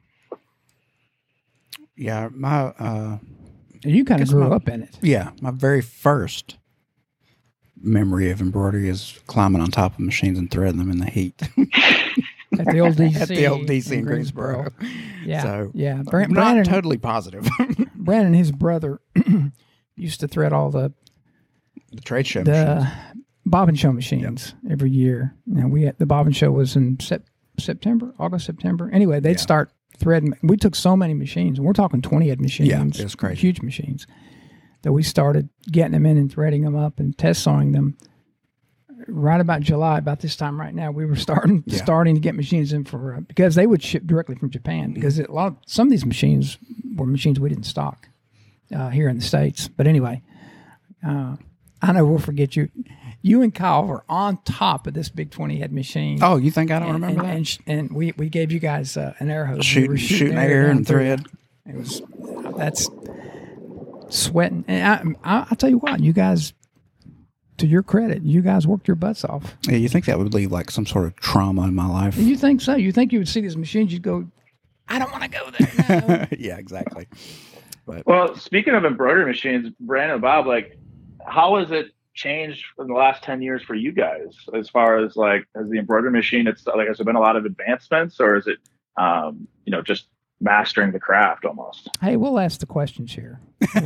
Yeah. You kind of grew up in it. Yeah. My very first memory of embroidery is climbing on top of machines and threading them in the heat. At the old DC. At the old DC in Greensboro. Yeah. So, yeah. Brandon, totally positive. Brandon and his brother used to thread all the trade show machines. Bobbin show machines every year. Now the Bobbin show was in August, September. Anyway, they'd start threading. We took so many machines, and we're talking 20-head machines. Yeah, it was crazy. Huge machines. That we started getting them in and threading them up and test sawing them. Right about July, about this time right now, we were starting to get machines in for because they would ship directly from Japan because some of these machines were machines we didn't stock here in the States. But anyway, I know we'll forget you. You and Kyle were on top of this big 20-head machine. Oh, you think I don't remember that? And we gave you guys an air hose. Shooting air and thread. That's sweating. And I'll tell you what, you guys. To your credit, you guys worked your butts off. Yeah, you think that would leave like some sort of trauma in my life? You think so? You think you would see these machines, you'd go, I don't want to go there. No. Yeah, exactly. But, well, speaking of embroidery machines, Brandon and Bob, how has it changed in the last 10 years for you guys as far as has the embroidery machine, has there been a lot of advancements, or is it, just mastering the craft almost? Hey, we'll ask the questions here.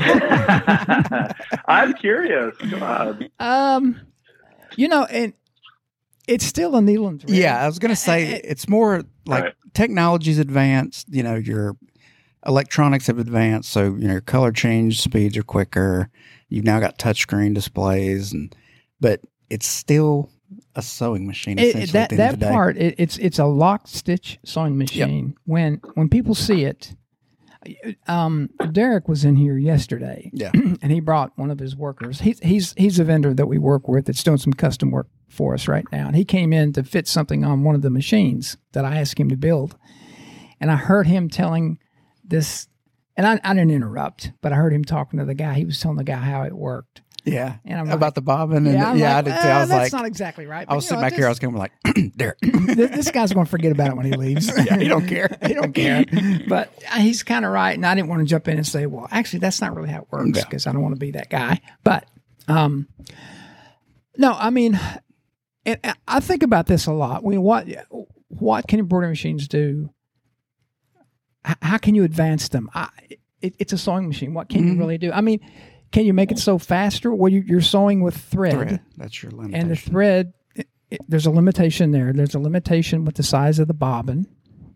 I'm curious. Come on. And it's still a needle and thread. Yeah, I was going to say it's more like technology's advanced. Your electronics have advanced, so your color change speeds are quicker. You've now got touchscreen displays, but it's still a sewing machine. That part, it's a lock stitch sewing machine. Yep. When people see it, Derek was in here yesterday, and he brought one of his workers. He's a vendor that we work with that's doing some custom work for us right now, and he came in to fit something on one of the machines that I asked him to build. And I heard him telling this, and I didn't interrupt, but I heard him talking to the guy. He was telling the guy how it worked. Yeah. And I'm about like, the bobbin. And I did too. I was that's like, not exactly right. I was sitting back here. I was going like, there. This guy's going to forget about it when he leaves. Yeah, he don't care. He don't care. But he's kind of right. And I didn't want to jump in and say, well, actually, that's not really how it works because I don't want to be that guy. But no, I mean, and I think about this a lot. What can embroidery machines do? How can you advance them? It's a sewing machine. What can you really do? I mean, can you make it sew faster? Well, you're sewing with thread. That's your limitation. And the thread, there's a limitation there. There's a limitation with the size of the bobbin.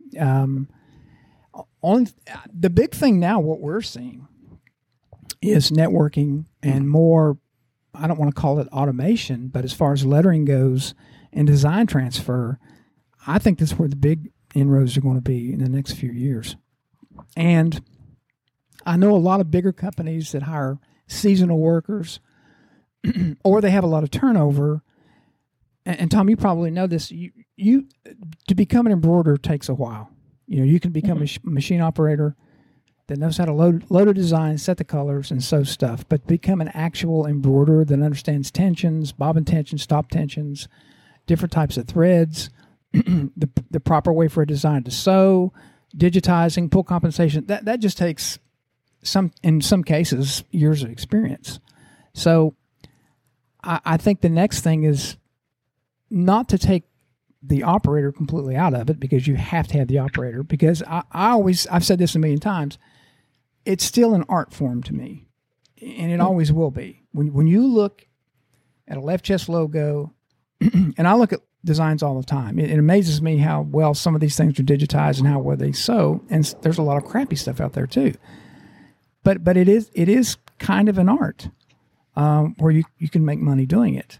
The big thing now, what we're seeing, is networking and more, I don't want to call it automation, but as far as lettering goes and design transfer, I think that's where the big inroads are going to be in the next few years. And I know a lot of bigger companies that hire seasonal workers or they have a lot of turnover. And Tom, you probably know this. You to become an embroiderer takes a while. You can become a machine operator that knows how to load a design, set the colors, and sew stuff. But become an actual embroiderer that understands tensions, bobbin tensions, stop tensions, different types of threads, the proper way for a design to sew, digitizing, pull compensation. That just takes in some cases years of experience. So I think the next thing is not to take the operator completely out of it, because you have to have the operator, because I've said this a million times, it's still an art form to me, and it always will be. When you look at a left chest logo, and I look at designs all the time, it amazes me how well some of these things are digitized and how well they sew, and there's a lot of crappy stuff out there too. But it is kind of an art where you can make money doing it.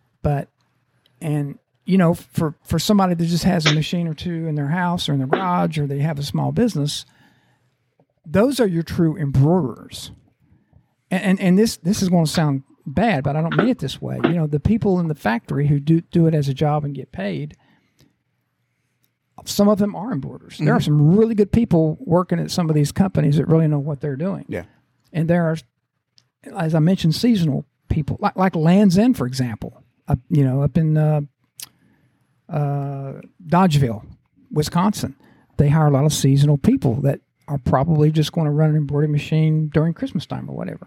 For somebody that just has a machine or two in their house or in their garage, or they have a small business, those are your true embroiderers. And this is going to sound bad, but I don't mean it this way. The people in the factory who do it as a job and get paid, some of them are embroiderers. Mm-hmm. There are some really good people working at some of these companies that really know what they're doing. Yeah. And there are, as I mentioned, seasonal people, like Land's End, for example, up in Dodgeville, Wisconsin. They hire a lot of seasonal people that are probably just going to run an embroidery machine during Christmas time or whatever.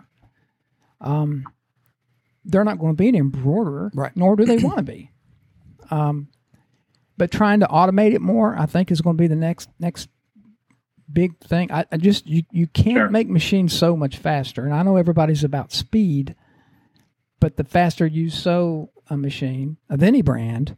They're not going to be an embroiderer, right? Nor do they want to be. But trying to automate it more, I think, is going to be the next big thing. You can't make machines so much faster. And I know everybody's about speed, but the faster you sew a machine of any brand,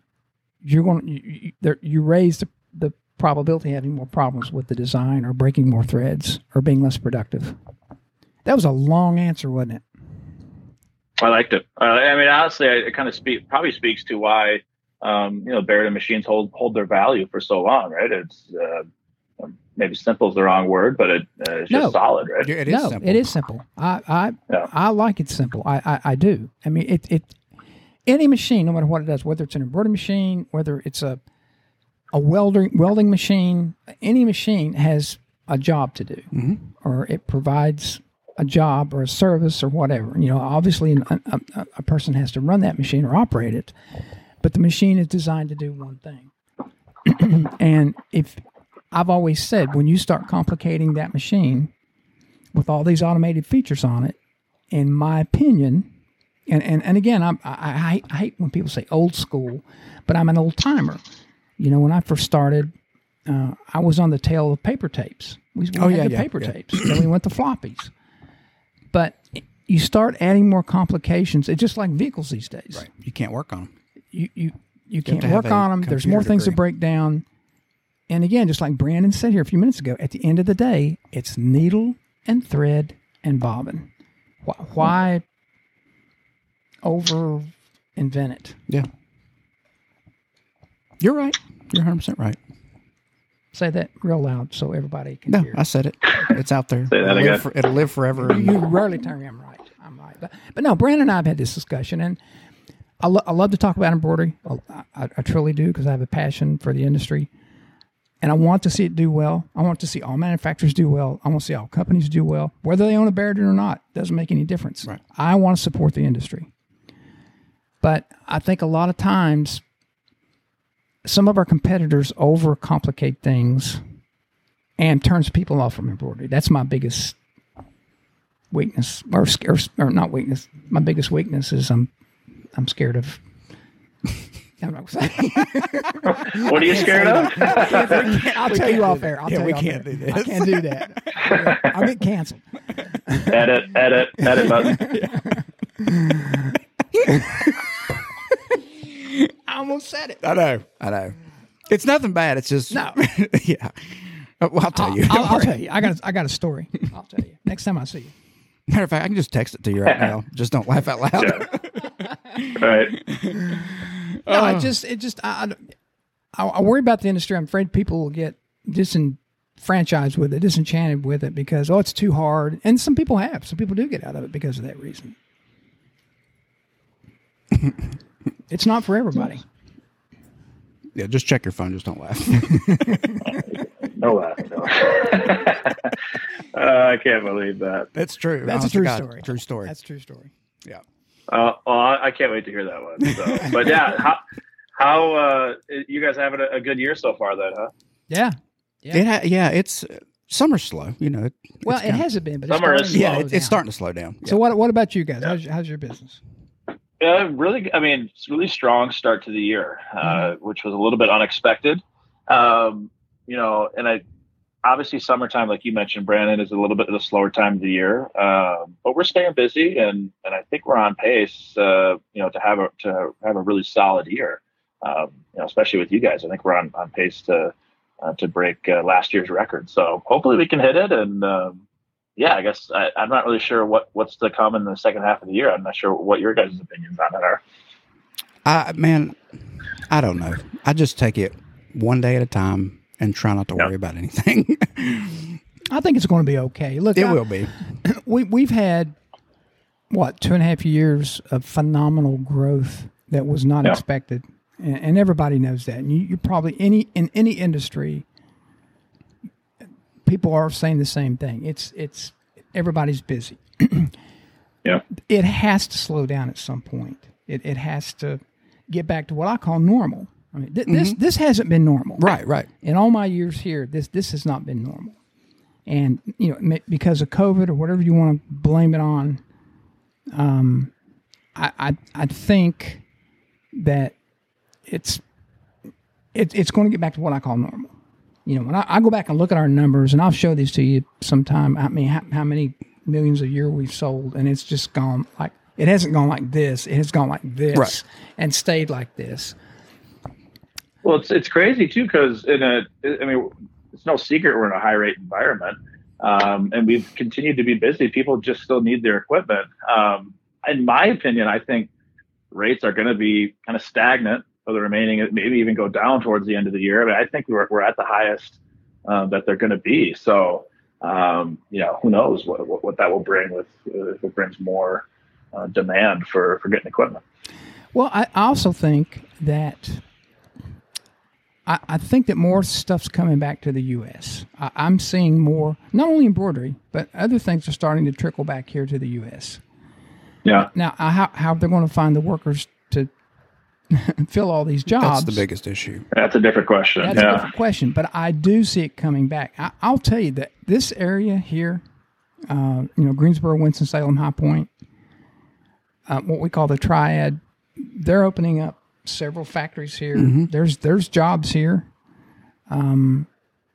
you raise the probability of having more problems with the design, or breaking more threads, or being less productive. That was a long answer, wasn't it? I liked it. Honestly, it kind of probably speaks to why Barrett machines hold their value for so long, right? It's maybe simple is the wrong word, but it's just solid, right? It is simple. It is simple. I like it simple. I do. I mean, it any machine, no matter what it does, whether it's an embroidery machine, whether it's a welding machine, any machine has a job to do, or it provides a job or a service or whatever. Obviously a person has to run that machine or operate it, but the machine is designed to do one thing. And if I've always said, when you start complicating that machine with all these automated features on it, in my opinion, and again, I hate when people say old school, but I'm an old timer. When I first started, I was on the tail of paper tapes. We had the paper tapes. Then we went to floppies. But you start adding more complications. It's just like vehicles these days. Right. You can't work on them. You can't work on them. There's more things to break down. And again, just like Brandon said here a few minutes ago, at the end of the day, it's needle and thread and bobbin. Why over invent it? Yeah. You're right. You're 100% right. Say that real loud so everybody can hear. No, I said it. It's out there. Say that again. It'll live forever. You rarely tell me I'm right. But no, Brandon and I have had this discussion, and I love to talk about embroidery. I truly do, because I have a passion for the industry. And I want to see it do well. I want to see all manufacturers do well. I want to see all companies do well. Whether they own a Barrett or not doesn't make any difference. Right. I want to support the industry. But I think a lot of times some of our competitors overcomplicate things and turns people off from embroidery. That's my biggest weakness, or not weakness. My biggest weakness is I'm scared of. I'm not saying. What are you scared of? I'll tell you off air. We can't do this. I can't do that. I'll get canceled. Edit button. I almost said it. I know. It's nothing bad. It's just No. Yeah. Well, I'll tell you. I'll tell you. I got a story. I'll tell you next time I see you. Matter of fact, I can just text it to you right now. Just don't laugh out loud. Right. No, I worry about the industry. I'm afraid people will get disenfranchised with it, disenchanted with it because, it's too hard. And some people have. Some people do get out of it because of that reason. It's not for everybody. Yeah, just check your phone. Just don't laugh. No laugh. No. I can't believe that. That's true. That's Honest a true to God, story. True story. That's a true story. Yeah. Well, I can't wait to hear that one. So. But yeah, how you guys having a good year so far then, huh? Yeah. It's summer's slow. It hasn't been, but Summer it's is starting to slow it's down. starting to slow down. So what about you guys? How's your business? Really, it's really strong start to the year, which was a little bit unexpected. And obviously summertime, like you mentioned, Brandon, is a little bit of a slower time of the year. But we're staying busy, and I think we're on pace, to have a really solid year. Especially with you guys, I think we're on pace to break last year's record. So hopefully we can hit it. And I guess I'm not really sure what's to come in the second half of the year. I'm not sure what your guys' opinions on that are. Man, I don't know. I just take it one day at a time and try not to worry about anything. I think it's going to be okay. Look, It will be. We've had 2.5 years of phenomenal growth that was not expected, and everybody knows that. And you probably in any industry, people are saying the same thing. It's everybody's busy. Yeah, it has to slow down at some point. It has to get back to what I call normal. I mean, this hasn't been normal. Right. In all my years here, this has not been normal. And, because of COVID or whatever you want to blame it on, I think that it's going to get back to what I call normal. When I go back and look at our numbers, and I'll show these to you sometime, I mean, how many millions a year we've sold, and it's just gone like, it hasn't gone like this. It has gone like this and stayed like this. Well, it's crazy too, because it's no secret we're in a high rate environment, and we've continued to be busy. People just still need their equipment. In my opinion, I think rates are going to be kind of stagnant for the remaining, maybe even go down towards the end of the year. I think we're at the highest that they're going to be. So, who knows what that will bring if it brings more demand for getting equipment. Well, I also think that. I think that more stuff's coming back to the U.S. I'm seeing more, not only embroidery, but other things are starting to trickle back here to the U.S. Yeah. Now, how they're going to find the workers to fill all these jobs? That's the biggest issue. That's a different question. That's a different question, but I do see it coming back. I'll tell you that this area here, Greensboro, Winston-Salem, High Point, what we call the Triad, they're opening up several factories here. Mm-hmm. There's jobs here, and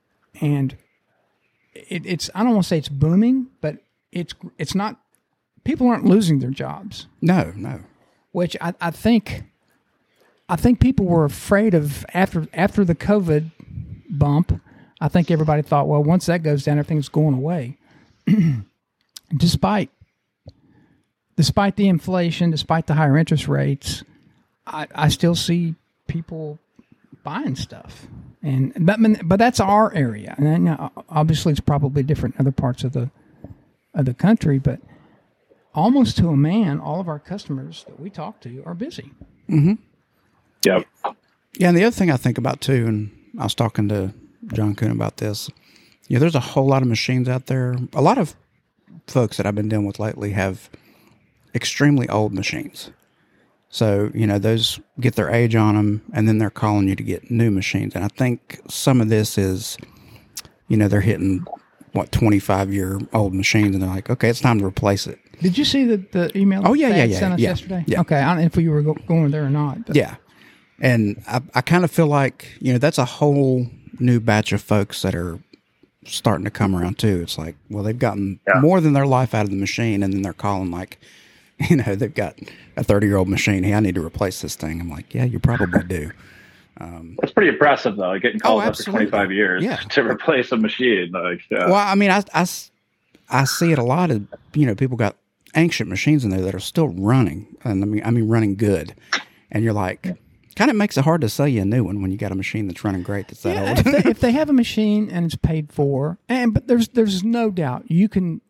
it's I don't want to say it's booming, but it's not. People aren't losing their jobs. No. Which I think people were afraid of after the COVID bump. I think everybody thought, well, once that goes down, everything's going away. Despite the inflation, despite the higher interest rates, I still see people buying stuff, but that's our area, and obviously it's probably different in other parts of the country. But almost to a man, all of our customers that we talk to are busy. Mm-hmm. Yep. Yeah, and the other thing I think about too, and I was talking to John Kuhn about this. There's a whole lot of machines out there. A lot of folks that I've been dealing with lately have extremely old machines. So, those get their age on them, and then they're calling you to get new machines. And I think some of this is, they're hitting, 25-year-old machines, and they're like, okay, it's time to replace it. Did you see the email Thad sent us yesterday? Yeah. Okay, I don't know if you were going there or not. But. Yeah. And I kind of feel like, that's a whole new batch of folks that are starting to come around, too. It's like, well, they've gotten more than their life out of the machine, and then they're calling like, they've got a 30-year-old machine. Hey, I need to replace this thing. I'm like, yeah, you probably do. That's pretty impressive, though. Getting called up for 25 years to replace a machine. Well, I mean, I see it a lot of, people got ancient machines in there that are still running. And I mean, running good. And you're like, kind of makes it hard to sell you a new one when you got a machine that's running great that's that old. If they have a machine and it's paid for, but there's no doubt you can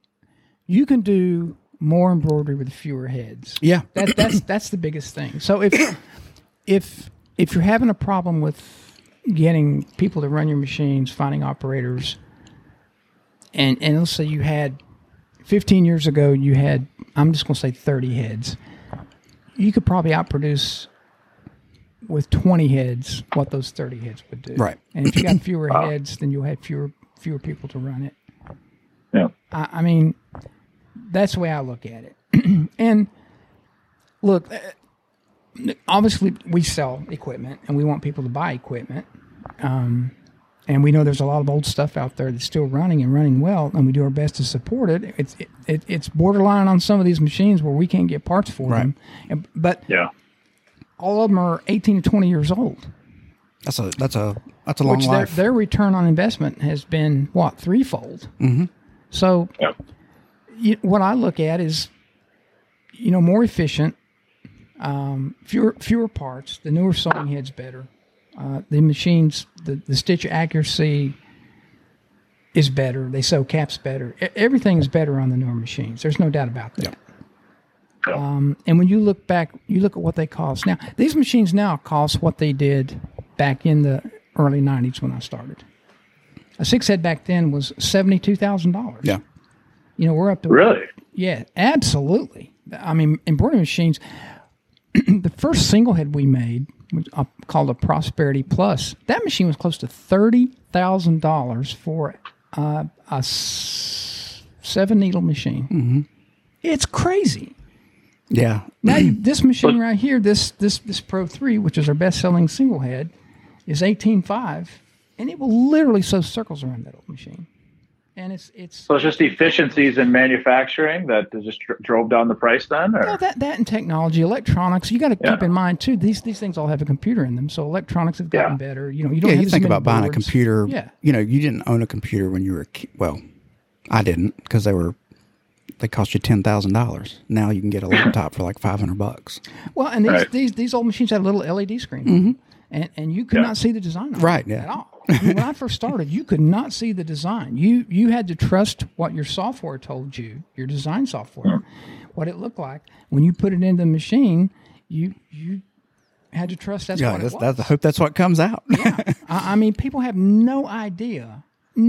do more embroidery with fewer heads. Yeah, that's the biggest thing. So if you're having a problem with getting people to run your machines, finding operators, and let's say you had 15 years ago you had, I'm just going to say 30 heads, you could probably outproduce with 20 heads what those 30 heads would do. Right. And if you got fewer heads, then you'll have fewer people to run it. Yeah. I mean, that's the way I look at it. And look, obviously we sell equipment and we want people to buy equipment. And we know there's a lot of old stuff out there that's still running and running well, and we do our best to support it. It's borderline on some of these machines where we can't get parts for them. But all of them are 18 to 20 years old. That's a long life. Their return on investment has been threefold. Mm-hmm. So what I look at is, more efficient, fewer parts. The newer sewing head's better. The machines, the stitch accuracy is better. They sew caps better. Everything is better on the newer machines. There's no doubt about that. And when you look back, you look at what they cost. Now, these machines now cost what they did back in the early 90s when I started. A 6-head back then was $72,000. Yeah. We're up to... Really? Yeah, absolutely. I mean, embroidery machines, the first single head we made, called a Prosperity Plus, that machine was close to $30,000 for a 7-needle machine. Mm-hmm. It's crazy. Yeah. Now this machine right here, this Pro 3, which is our best-selling single head, is $18,500, and it will literally sew circles around that old machine. And it's so it's just efficiencies in manufacturing that just drove down the price then, or? No, that and technology, electronics. You got to keep in mind too. These things all have a computer in them, so electronics have gotten better. You don't. You think about buying a computer. Yeah. You didn't own a computer when you were I didn't, because they cost you $10,000. Now you can get a laptop for like $500. Well, and these old machines had a little LED screen. Mm-hmm. And you could not see the design on it at all. When I first started, you could not see the design. You had to trust what your software told you, your design software, what it looked like. When you put it into the machine, you had to trust what it was. I hope that's what comes out. I mean, people have no idea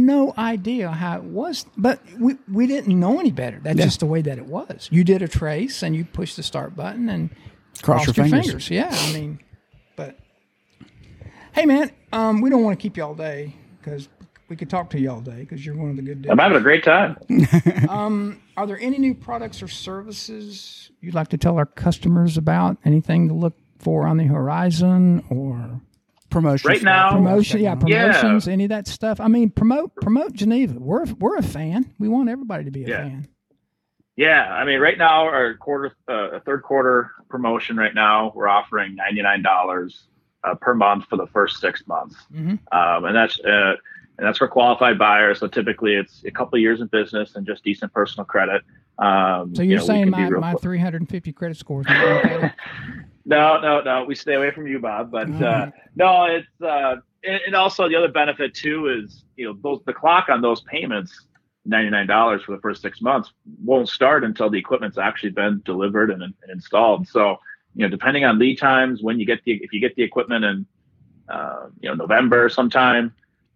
how it was, but we didn't know any better. That's just the way that it was. You did a trace and you pushed the start button and crossed your fingers. Yeah, I mean, but hey, man, we don't want to keep you all day because we could talk to you all day because you're one of the good dudes. I'm having a great time. Are there any new products or services you'd like to tell our customers about? Anything to look for on the horizon or promotions? Right now, promotions, any of that stuff. I mean, promote Geneva. We're a fan. We want everybody to be a fan. Yeah, I mean, right now our third quarter promotion. Right now, we're offering $99 per month for the first 6 months, and that's for qualified buyers. So typically, it's a couple of years in business and just decent personal credit. So you're saying my 350 credit score is not okay? No, we stay away from you, Bob. But no, it's and also the other benefit too is the clock on those payments, $99 for the first 6 months, won't start until the equipment's actually been delivered and installed. So depending on lead times, if you get the equipment in November sometime,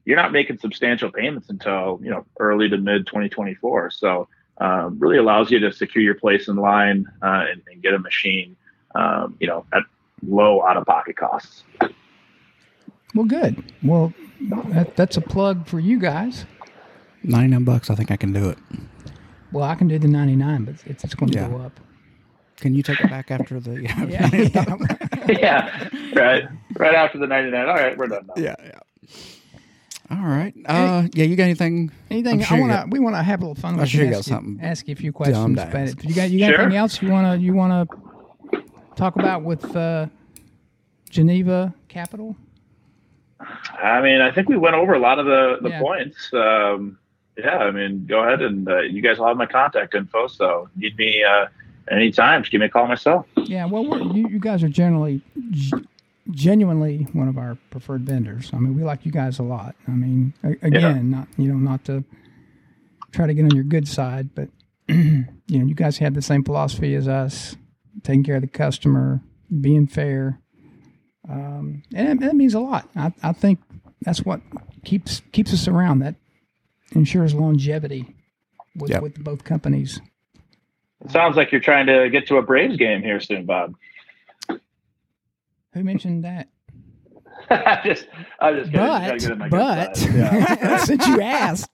you're not making substantial payments until, early to mid 2024. So really allows you to secure your place in line and get a machine, at low out-of-pocket costs. Well, good. Well, that's a plug for you guys. $99, I think I can do it. Well, I can do the 99, but it's going to go up. Can you take it back after the? Yeah, right after the 99. All right, we're done now. Yeah. All right. You got anything? Anything? We want to have a little fun. I'm sure you got something. Ask you a few questions. But you got anything else you want to talk about with Geneva Capital? I mean, I think we went over a lot of the points. Go ahead and you guys will have my contact info. So need me anytime, just give me a call myself. Yeah, well, you guys are genuinely one of our preferred vendors. I mean, we like you guys a lot. I mean, again, not to try to get on your good side, but you guys have the same philosophy as us, taking care of the customer, being fair, and that means a lot. I think that's what keeps us around. That ensures longevity with both companies. It sounds like you're trying to get to a Braves game here soon, Bob. Who mentioned that? I'm just kidding. But since you asked,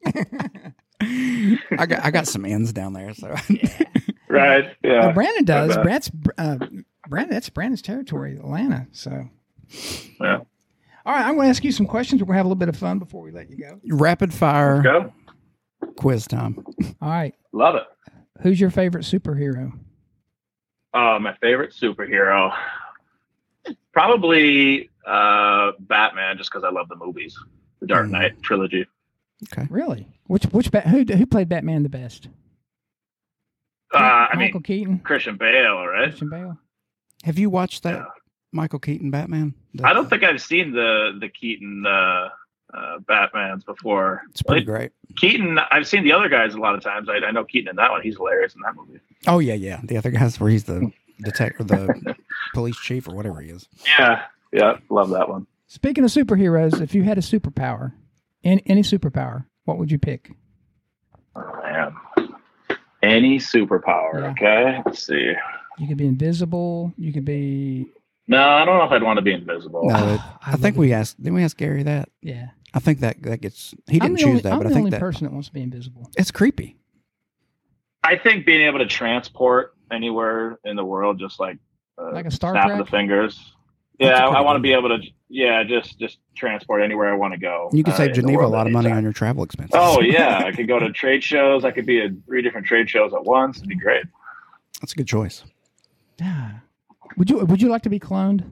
I got some ends down there. So right, yeah. Brandon does. That's Brandon's territory, Atlanta. So yeah. All right, I'm going to ask you some questions. We're going to have a little bit of fun before we let you go. Rapid fire. Let's go. Quiz time. All right. Love it. Who's your favorite superhero? My favorite superhero, probably Batman, just because I love the movies, the Dark Knight trilogy. Okay. Really? Who played Batman the best? Michael Keaton, Christian Bale, right? Christian Bale. Have you watched that Michael Keaton Batman? I don't think I've seen the Keaton Batmans before. It's pretty great. Keaton, I've seen the other guys a lot of times. I know Keaton in that one. He's hilarious in that movie. Oh yeah. The other guys where he's the detective, the police chief, or whatever he is. Yeah, love that one. Speaking of superheroes, if you had a superpower, any superpower, what would you pick? Oh man, any superpower. Yeah. Okay, let's see. You could be invisible. You could be. No, I don't know if I'd want to be invisible. No, I think we asked. Didn't we ask Gary that? Yeah. I think that gets. He didn't choose that, but I think I'm the only person that wants to be invisible. It's creepy. I think being able to transport anywhere in the world, just like a Star snap Trek? of the fingers. Yeah, I want to be able to. Yeah, just transport anywhere I want to go. You could save Geneva a lot of money on your travel expenses. Oh yeah, I could go to trade shows. I could be at 3 different trade shows at once. It'd be great. That's a good choice. Yeah. Would you like to be cloned?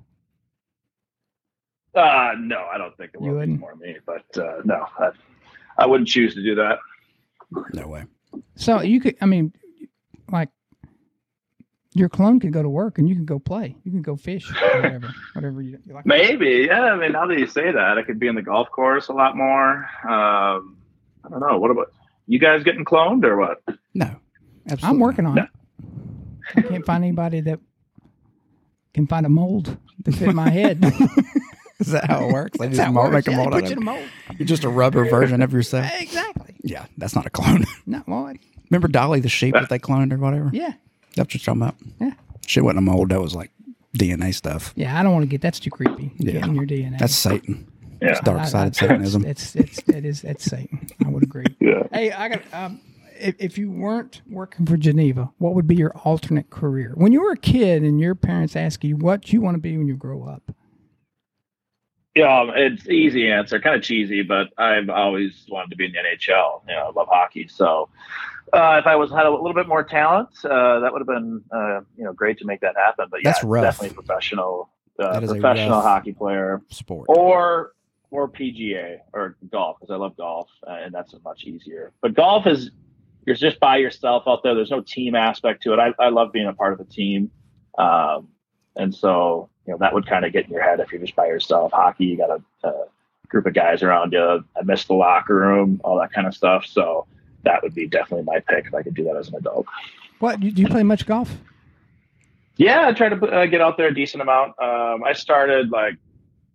No, I don't think it would be more me. But no, I wouldn't choose to do that. No way. So you could. I mean, like. Your clone could go to work and you can go play. You can go fish or whatever you like. Maybe, yeah. I mean, now that you say that, I could be in the golf course a lot more. I don't know. What about you guys getting cloned or what? No, absolutely. I'm working on it. I can't find anybody that can find a mold to fit my head. Is that how it works? They just make a mold out of it. You're just a rubber version of yourself. Exactly. Yeah, that's not a clone. No, well, remember Dolly the sheep that they cloned or whatever? Yeah. That's what you're talking about? Yeah. Shit wasn't a mold. That was like DNA stuff. Yeah, I don't want to get... That's too creepy. Getting your DNA. That's Satan. Yeah. It's dark-sided Satanism. It's Satan. I would agree. Yeah. Hey, I got... if you weren't working for Geneva, what would be your alternate career? When you were a kid and your parents ask you what you want to be when you grow up? Yeah, it's easy answer. Kind of cheesy, but I've always wanted to be in the NHL. I love hockey, so... if I had a little bit more talent, that would have been great to make that happen. But yeah, that's rough. Definitely professional hockey player sport, or PGA or golf, because I love golf and that's much easier. But golf is you're just by yourself out there. There's no team aspect to it. I love being a part of a team, and so that would kind of get in your head if you're just by yourself. Hockey, you got a group of guys around you. I miss the locker room, all that kind of stuff. So. That would be definitely my pick if I could do that as an adult. What, do you play much golf? Yeah, I try to get out there a decent amount. I started like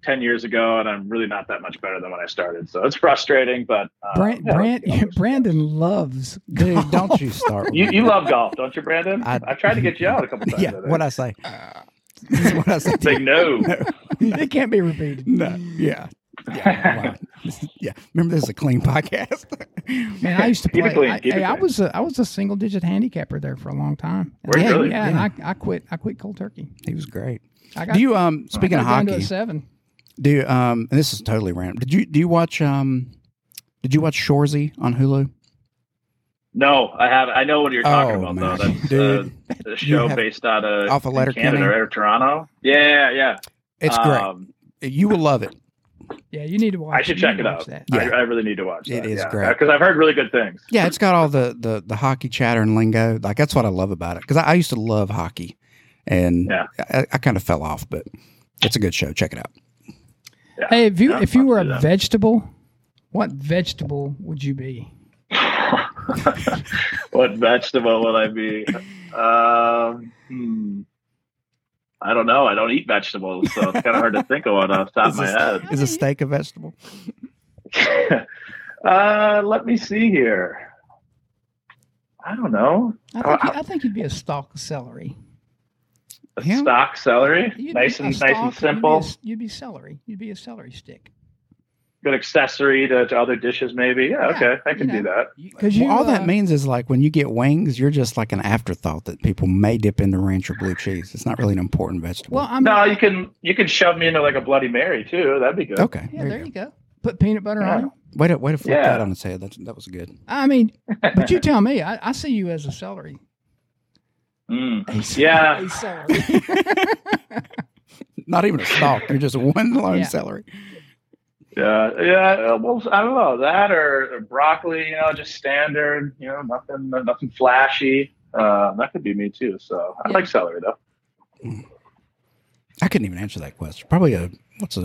10 years ago, and I'm really not that much better than when I started. So it's frustrating, but Brandon loves Dude, golf. don't you start with you love golf, don't you, Brandon? I've tried to get you out a couple times. Yeah, what I say. This is what I say. Say no. It can't be repeated. No. Yeah. Yeah. Wow. Yeah. Remember, this is a clean podcast. Man, I used to Keep it play. clean, I was a single digit handicapper there for a long time. Were you really? Yeah, and I quit cold turkey. He was great. I got, Do you speaking of I got down to a hockey? 7. Do you, and this is totally random. Do you watch Shoresy on Hulu? No, I have. I know what you're talking about, man. though. That's Dude, the show have- based out of off of Letterkenny? Canada or Toronto. Yeah. It's great. You will love it. Yeah, you need to watch. I should you check need it to watch out. that. Yeah. I really need to watch that. It is yeah. great. Because I've heard really good things. Yeah, it's got all the hockey chatter and lingo. Like, that's what I love about it. Because I used to love hockey, and Yeah. I kind of fell off, but it's a good show. Check it out. Yeah. Hey, if you I'll were do a that. vegetable, what vegetable would you be? What vegetable would I be? I don't know. I don't eat vegetables, so it's kind of hard to think of one off the top of my head. Is a steak a vegetable? Let me see here. I don't know. I think you'd be a stalk of celery. A Yeah. stock celery, You'd nice be a and stalk, simple. You'd be celery. You'd be a celery stick. Good accessory to other dishes, maybe. Yeah, okay, I can do that. Because Well, all that means is, like, when you get wings, you're just like an afterthought that people may dip into ranch or blue cheese. It's not really an important vegetable. Well, I mean, No, you can shove me into like a Bloody Mary too. That'd be good. Okay. yeah, there you go. Put peanut butter Yeah. on it. Way to flip Yeah. that on its head. That was good. I mean, but you tell me. I see you as a celery. Mm. A Yeah. a celery. Not even a stalk. You're just one lone Yeah. celery. Yeah. Well, I don't know, that or broccoli. Just standard. Nothing flashy. That could be me too. So I Yeah. like celery though. I couldn't even answer that question. Probably a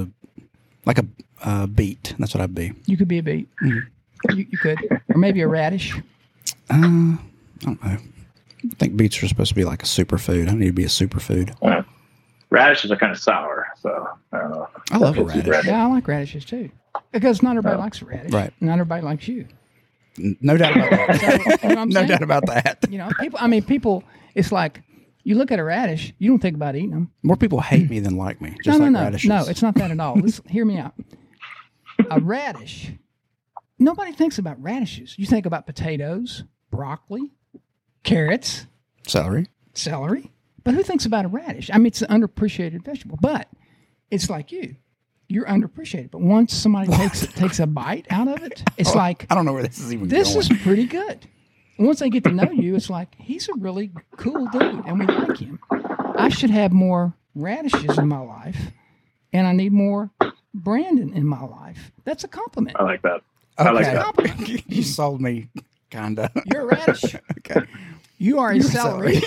beet. That's what I'd be. You could be a beet. Mhm. You could, or maybe a radish. I don't know. I think beets are supposed to be like a superfood. I need to be a superfood. Radishes are kind of sour, so I don't know. I love a That's radish. Yeah, I like radishes too. Because not everybody Oh. likes a radish. Right. Not everybody likes you. No doubt about that. So, you know what I'm No saying? doubt about that. People. It's like you look at a radish, you don't think about eating them. More people hate me than like me. Just like radishes. No, it's not that at all. Listen, hear me out. A radish. Nobody thinks about radishes. You think about potatoes, broccoli, carrots, celery. celery. But who thinks about a radish? I mean, it's an underappreciated vegetable. But it's like you're underappreciated. But once somebody takes a bite out of it, it's like, I don't know where this is even this going. is pretty good. And once they get to know you, it's like, he's a really cool dude, and we like him. I should have more radishes in my life, and I need more Brandon in my life. That's a compliment. I like that. I like Okay. that. You sold me, kinda. You're a radish. Okay. You are a celery.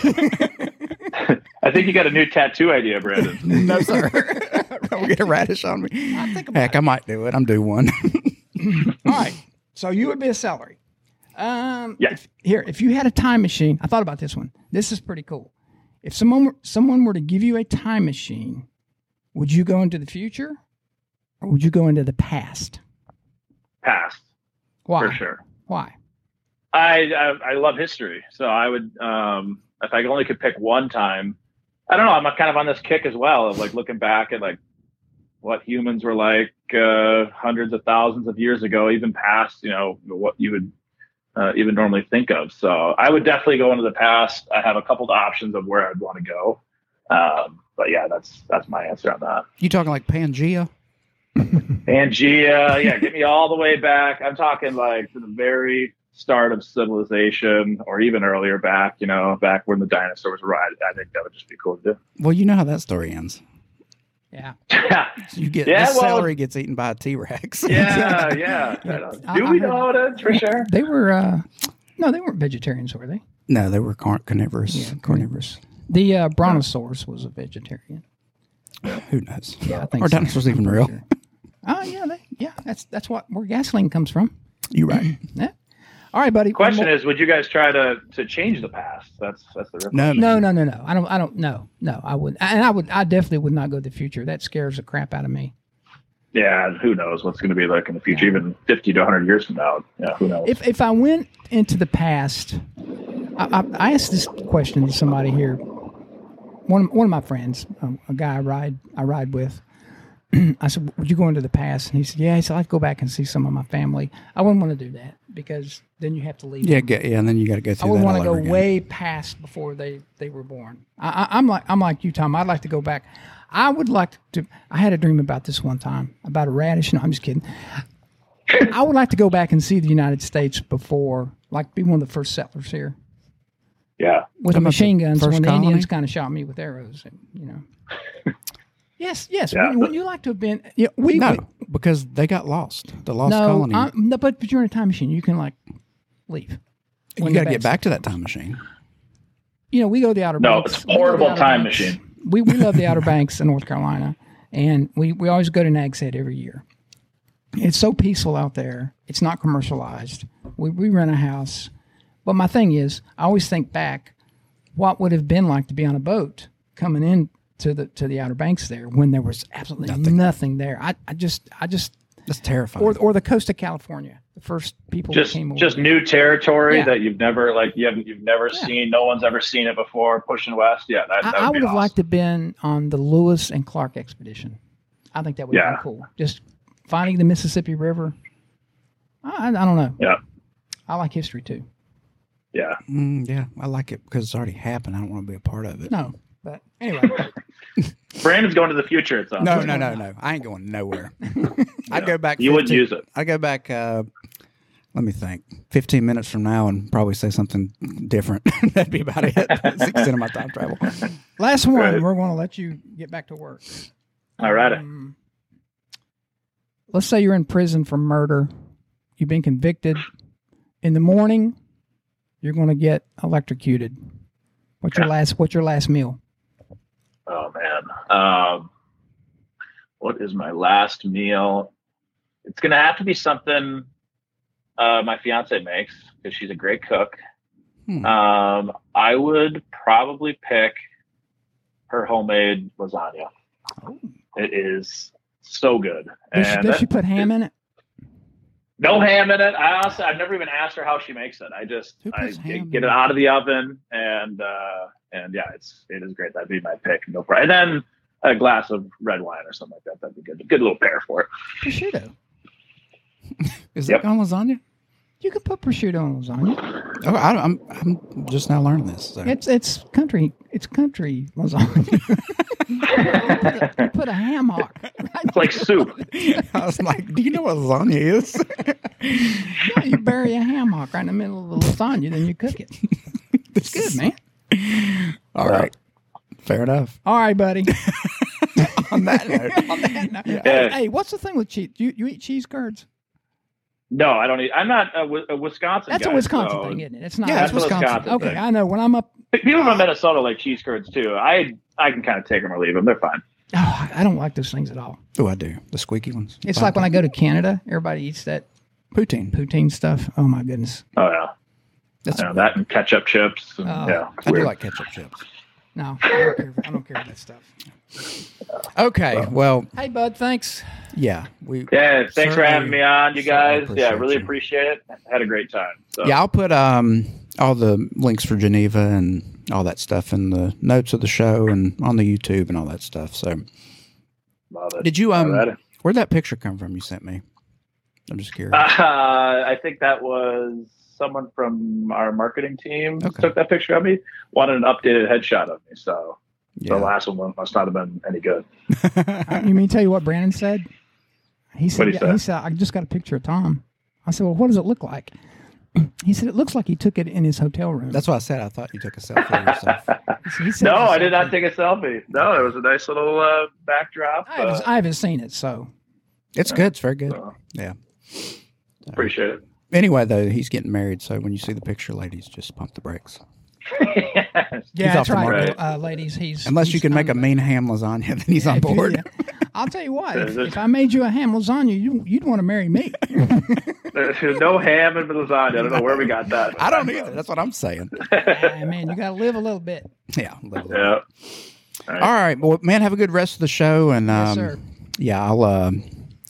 I think you got a new tattoo idea, Brandon. No, sir. Don't get a radish on me. I think about Heck, I might do it. I'm due one. All right. So you would be a celery. Yeah. If you had a time machine, I thought about this one. This is pretty cool. If someone were to give you a time machine, would you go into the future or would you go into the past? Past, Why? for sure. Why? I love history, so I would if I only could pick one time. I don't know. I'm kind of on this kick as well of like looking back at like what humans were like hundreds of thousands of years ago, even past what you would even normally think of. So I would definitely go into the past. I have a couple of options of where I'd want to go, but yeah, that's my answer on that. You talking like Pangea? Pangea, yeah, get me all the way back. I'm talking like to the very start of civilization, or even earlier back. Back when the dinosaurs were. I think that would just be cool to do. Well, you know how that story ends. Yeah. You get Yeah, the well- celery gets eaten by a T-Rex. Yeah. Do we know that for sure? They were, no, they weren't vegetarians, were they? No, they were carnivorous. Yeah, carnivorous. The brontosaurus was a vegetarian. Who knows? Yeah, I think Are so. dinosaurs even I'm real? pretty sure. Oh yeah, that's where gasoline comes from. You're right. Yeah. All right, buddy. Question is, would you guys try to change the past? That's the real No, No. I don't. No, I wouldn't. And I definitely would not go to the future. That scares the crap out of me. Yeah, who knows what's going to be like in the future, even 50 to 100 years from now. Yeah, who knows? If I went into the past, I asked this question to somebody here. One of my friends, a guy I ride with. I said, "Would you go into the past?" And he said, "Yeah." He said, "I'd go back and see some of my family." I wouldn't want to do that because then you have to leave. Yeah, and then you got to go through. I would that want to all go over again. way past before they were born. I'm like you, Tom. I'd like to go back. I would like to. I had a dream about this one time about a radish. No, I'm just kidding. I would like to go back and see the United States before, like, be one of the first settlers here. Yeah, With Talking about machine the guns first when the colony? Indians kind of shot me with arrows. You know. Yes. Yeah, Wouldn't you like to have been? Yeah, No, because they got lost. The lost colony. No, but you're in a time machine. You can like leave. You When got the to get best- back to that time machine. You know, we go to the Outer No, Banks. it's a We go to the portable Outer time Banks. machine. We love the Outer Banks in North Carolina, and we always go to Nags Head every year. It's so peaceful out there. It's not commercialized. We rent a house. But my thing is, I always think back, what would have been like to be on a boat coming in to the Outer Banks there when there was absolutely nothing there. I just That's terrifying. or the coast of California. The first people that came over. Just new territory Yeah. that you've never you've never seen. No one's ever seen it before. Pushing west, yeah, that I would would be have awesome. liked to have been on the Lewis and Clark expedition. I think that would have Yeah. been cool. Just finding the Mississippi River. I don't know. Yeah, I like history too. yeah. Yeah, I like it because it's already happened. I don't want to be a part of it. No, but anyway, Brandon's going to the future. It's No. I ain't going nowhere. I'd go back. You wouldn't use it. I'd go back. Let me think. 15 minutes from now, and probably say something different. That'd be about it. That's the extent of my time travel. last one. Right. We're going to let you get back to work. All right. Let's say you're in prison for murder. You've been convicted. In the morning, you're going to get electrocuted. What's your last meal? Oh man. What is my last meal? It's gonna have to be something my fiance makes because she's a great cook. I would probably pick her homemade lasagna. Oh. It is so good. Does she put ham in it? No ham in it. I've never even asked her how she makes it. I Who puts ham get in it it? out of the oven and yeah, it is great. That'd be my pick. No problem. And then a glass of red wine or something like that. That'd be good. Good little pair for it. Prosciutto. Is Yep. that on lasagna? You can put prosciutto on lasagna. Oh, I'm just now learning this. So. It's country lasagna. you put a ham hock. It's like soup. I was like, do you know what lasagna is? Yeah, you bury a ham hock right in the middle of the lasagna, then you cook it. It's good, man. All right. Fair enough. All right, buddy. On that note. Hey, what's the thing with cheese? You eat cheese curds? No, I don't eat. I'm not a Wisconsin That's guy. a Wisconsin so thing, isn't it? It's not. Yeah, That's it's a Wisconsin. Wisconsin Okay, thing. I know. When I'm up, People from Minnesota like cheese curds too. I can kind of take them or leave them. They're fine. I don't like those things at all. Oh, I do. The squeaky ones. It's like when I go to Canada, everybody eats that poutine stuff. Oh my goodness. Oh yeah, That's that and ketchup chips. And, yeah, I do weird. like ketchup chips. No, I don't care for that stuff. Okay. Well, Hey, bud. Thanks. yeah. Yeah, thanks for having me on, you guys. certainly Yeah, appreciate really you. appreciate it. Had a great time. So. Yeah, I'll put all the links for Geneva and all that stuff in the notes of the show and on the YouTube and all that stuff. So, Love it. did you Alrighty. where'd that picture come from? You sent me. I'm just curious. I think that was someone from our marketing team Okay. took that picture of me. Wanted an updated headshot of me, so Yeah. the last one must not have been any good. You mean tell you what Brandon said? He said, What'd he say? he said, I just got a picture of Tom. I said, well, what does it look like? He said, it looks like he took it in his hotel room. That's what I said. I thought you took a selfie of yourself. He said No, it was I did not selfie. take a selfie. No, it was a nice little backdrop. I haven't seen it, so. It's good. It's very good. So, Yeah. appreciate it. Anyway, though, he's getting married, so when you see the picture, ladies, just pump the brakes. Yeah, off that's the right, market. ladies. Unless he's you can make a on- mean ham lasagna, then he's on board. Yeah. I'll tell you what, if I made you a ham lasagna, you'd want to marry me. There's no ham in the lasagna. I don't know where we got that. I don't either. That's what I'm saying. Man, you got to live a little bit. Yeah. Yeah. All right. Well, man, have a good rest of the show. And Yes, sir. yeah,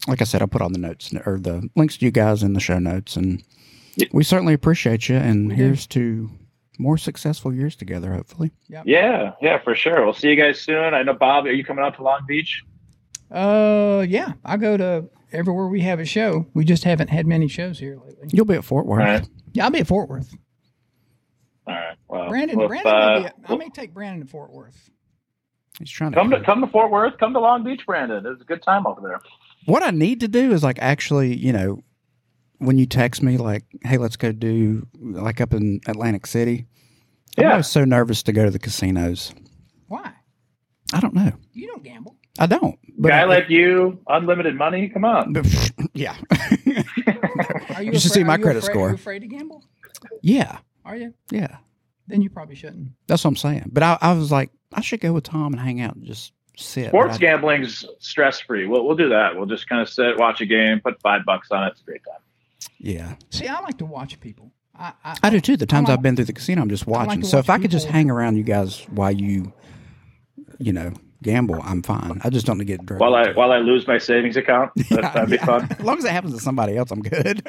like I said, I'll put all the notes or the links to you guys in the show notes, and we certainly appreciate you. And here's to more successful years together, hopefully. Yep. Yeah, for sure. We'll see you guys soon. I know, Bob, are you coming out to Long Beach? Yeah, I go to everywhere we have a show. We just haven't had many shows here lately. You'll be at Fort Worth. All right. Yeah, I'll be at Fort Worth. All right. Well, Brandon, I may take Brandon to Fort Worth. He's trying to come to Fort Worth. Come to Long Beach, Brandon. It's a good time over there. What I need to do is like actually, when you text me like, "Hey, let's go do like up in Atlantic City." I'm always so nervous to go to the casinos. Why? I don't know. You don't gamble. I don't. But Guy like you, unlimited money. Come on. Yeah. You should see my credit score. Are you afraid to gamble? Yeah. Are you? Yeah. Then you probably shouldn't. That's what I'm saying. But I was like, I should go with Tom and hang out and just sit. Sports gambling's stress free. We'll do that. We'll just kind of sit, watch a game, put $5 on it. It's a great time. Yeah. See, I like to watch people. I do too. The times I've been through the casino, I'm just watching. like to so watch if I could just people. hang around you guys while you gamble, I'm fine. I just don't need to get drugged. While I lose my savings account, that'd be fun. As long as it happens to somebody else, I'm good.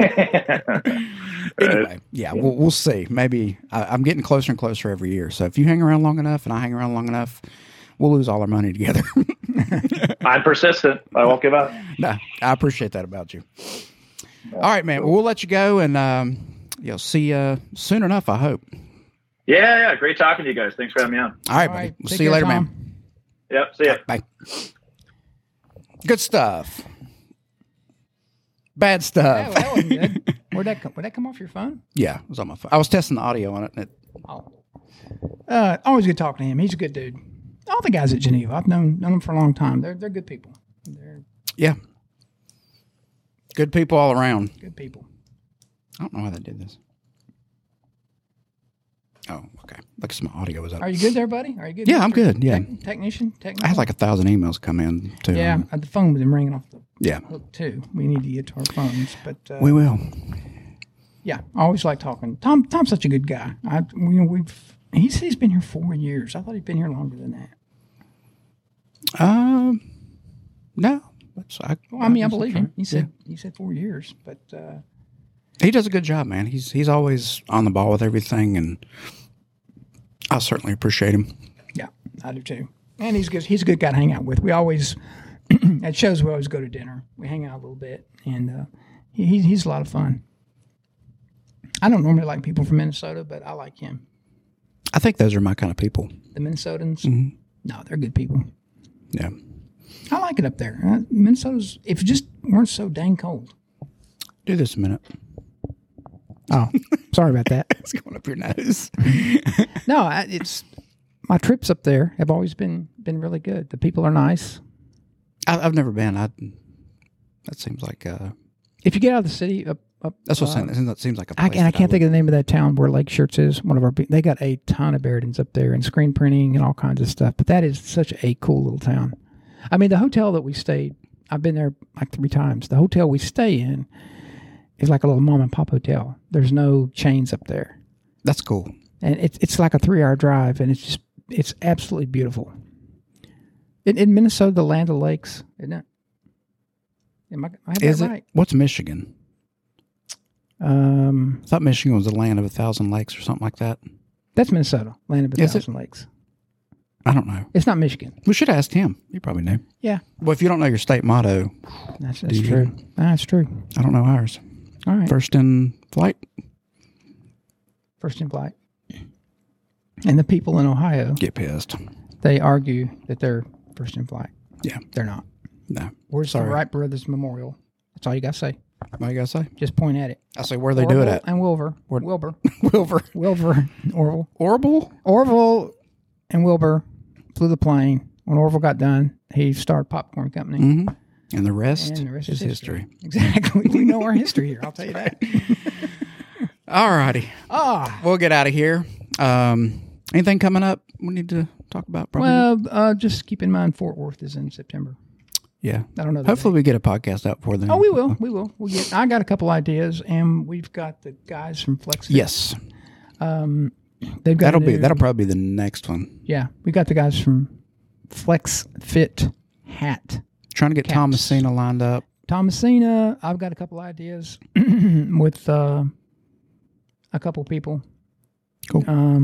Anyway, yeah, we'll see. Maybe I'm getting closer and closer every year. So if you hang around long enough and I hang around long enough, we'll lose all our money together. I'm persistent. I won't give up. No, I appreciate that about you. All right, man. Well, we'll let you go, and see you soon enough, I hope. Yeah. Great talking to you guys. Thanks for having me on. All right, buddy. We'll see you later, man. Yep. See ya. Bye. Good stuff. Bad stuff. Yeah, that wasn't good. Would that come off your phone? Yeah, it was on my phone. I was testing the audio on it. And Always good talking to him. He's a good dude. All the guys at Geneva, I've known them for a long time. They're good people. Yeah. Good people all around. Good people. I don't know why they did this. Oh, okay. Looks like my audio was up. Are you good there, buddy? Are you good? Yeah, I'm good. Yeah. Technician? I had like 1,000 emails come in too. Yeah, the phone was ringing off the Yeah. hook too. We need to get to our phones, but We will. yeah, I always like talking. Tom's such a good guy. He's been here 4 years. I thought he'd been here longer than that. No. I believe him. He said 4 years, but he does a good job, man. He's always on the ball with everything, and I certainly appreciate him. yeah, I do too. And he's good. He's a good guy to hang out with. We always at shows we always go to dinner. We hang out a little bit, and he's a lot of fun. I don't normally like people from Minnesota, but I like him. I think those are my kind of people. The Minnesotans, Mm-hmm. no, they're good people. Yeah. I like it up there. Minnesota's, if it just weren't so dang cold. Do this a minute. Oh, sorry about that. It's going up your nose. No, it's my trips up there have always been really good. The people are nice. I've never been. That seems like If you get out of the city, up that's what I'm saying. That seems like a place. I can't think of the name of that town where Lake Shirts is. One of our they got a ton of Bairdens up there and screen printing and all kinds of stuff. But that is such a cool little town. I mean, the hotel that we stayed, I've been there like 3 times. The hotel we stay in is like a little mom and pop hotel. There's no chains up there. That's cool. And it's like a 3-hour drive, and it's absolutely beautiful. In Minnesota, the land of lakes, isn't it? I have Is that it? right? What's Michigan? I thought Michigan was the land of 1,000 lakes or something like that. That's Minnesota, land of Is it? 1,000 lakes. I don't know. It's not Michigan. We should have asked him. He probably knew. Yeah, Well, if you don't know your state motto, that's you? true. That's true. I don't know ours. All right. First in flight. First in flight. And the people in Ohio, Get pissed. they argue that they're first in flight. Yeah. They're not. No. Where's Sorry. the Wright Brothers Memorial? That's all you got to say. What you gotta say? Just point at it. I say where they do it at. And Wilbur. Wilbur. Orville. Orville? Orville and Wilbur flew the plane. When Orville got done, he started Popcorn Company. Mm-hmm. And the rest, And the rest is history. Exactly. We know our history here. I'll tell you that. All righty. Ah. We'll get out of here. Anything coming up we need to talk about? Probably not. Well, just keep in mind Fort Worth is in September. Yeah. I don't know. Hopefully we get a podcast out before then. Oh, we will. We will. We'll get. I got a couple ideas, and we've got the guys from FlexFit. Yes. They've got That'll probably be the next one. Yeah, we got the guys from FlexFit Hat trying to get counts. Thomasina lined up. Thomasina, I've got a couple ideas with a couple people. Cool.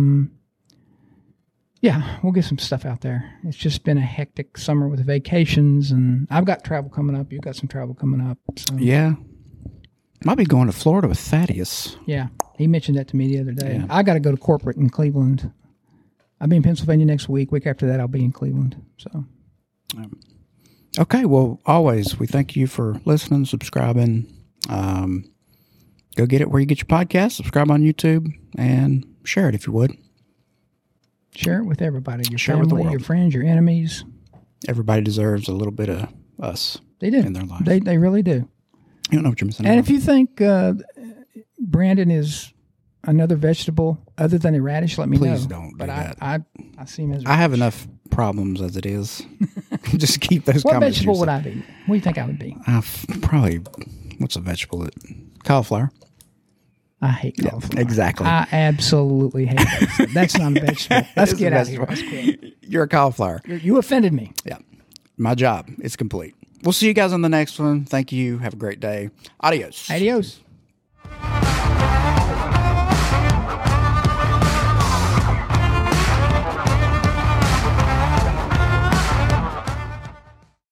Yeah, we'll get some stuff out there. It's just been a hectic summer with vacations, and I've got travel coming up. You've got some travel coming up. So. Yeah. Might be going to Florida with Thaddeus. Yeah, he mentioned that to me the other day. Yeah. I got to go to corporate in Cleveland. I'll be in Pennsylvania next week. Week after that, I'll be in Cleveland. So. Okay, well, always, we thank you for listening, subscribing. Go get it where you get your podcast. Subscribe on YouTube and share it if you would. Share it with everybody. Your Share it with the family, world. your friends, your enemies. Everybody deserves a little bit of us. They do. In their life. They really do. You don't know what you're missing And out if you think Brandon is another vegetable other than a radish, let me know. Please don't do But that. I see him as a I have radish. enough problems as it is. Just keep those What comments. vegetable to would yourself. I be? What do you think I would be? Probably, what's a vegetable? Cauliflower. I hate cauliflower. exactly. I absolutely hate it. That's not a vegetable. Let's It's get a out of here. vegetable. Let's quit. You're a cauliflower. You offended me. Yeah. My job is complete. We'll see you guys on the next one. Thank you. Have a great day. Adios. Adios.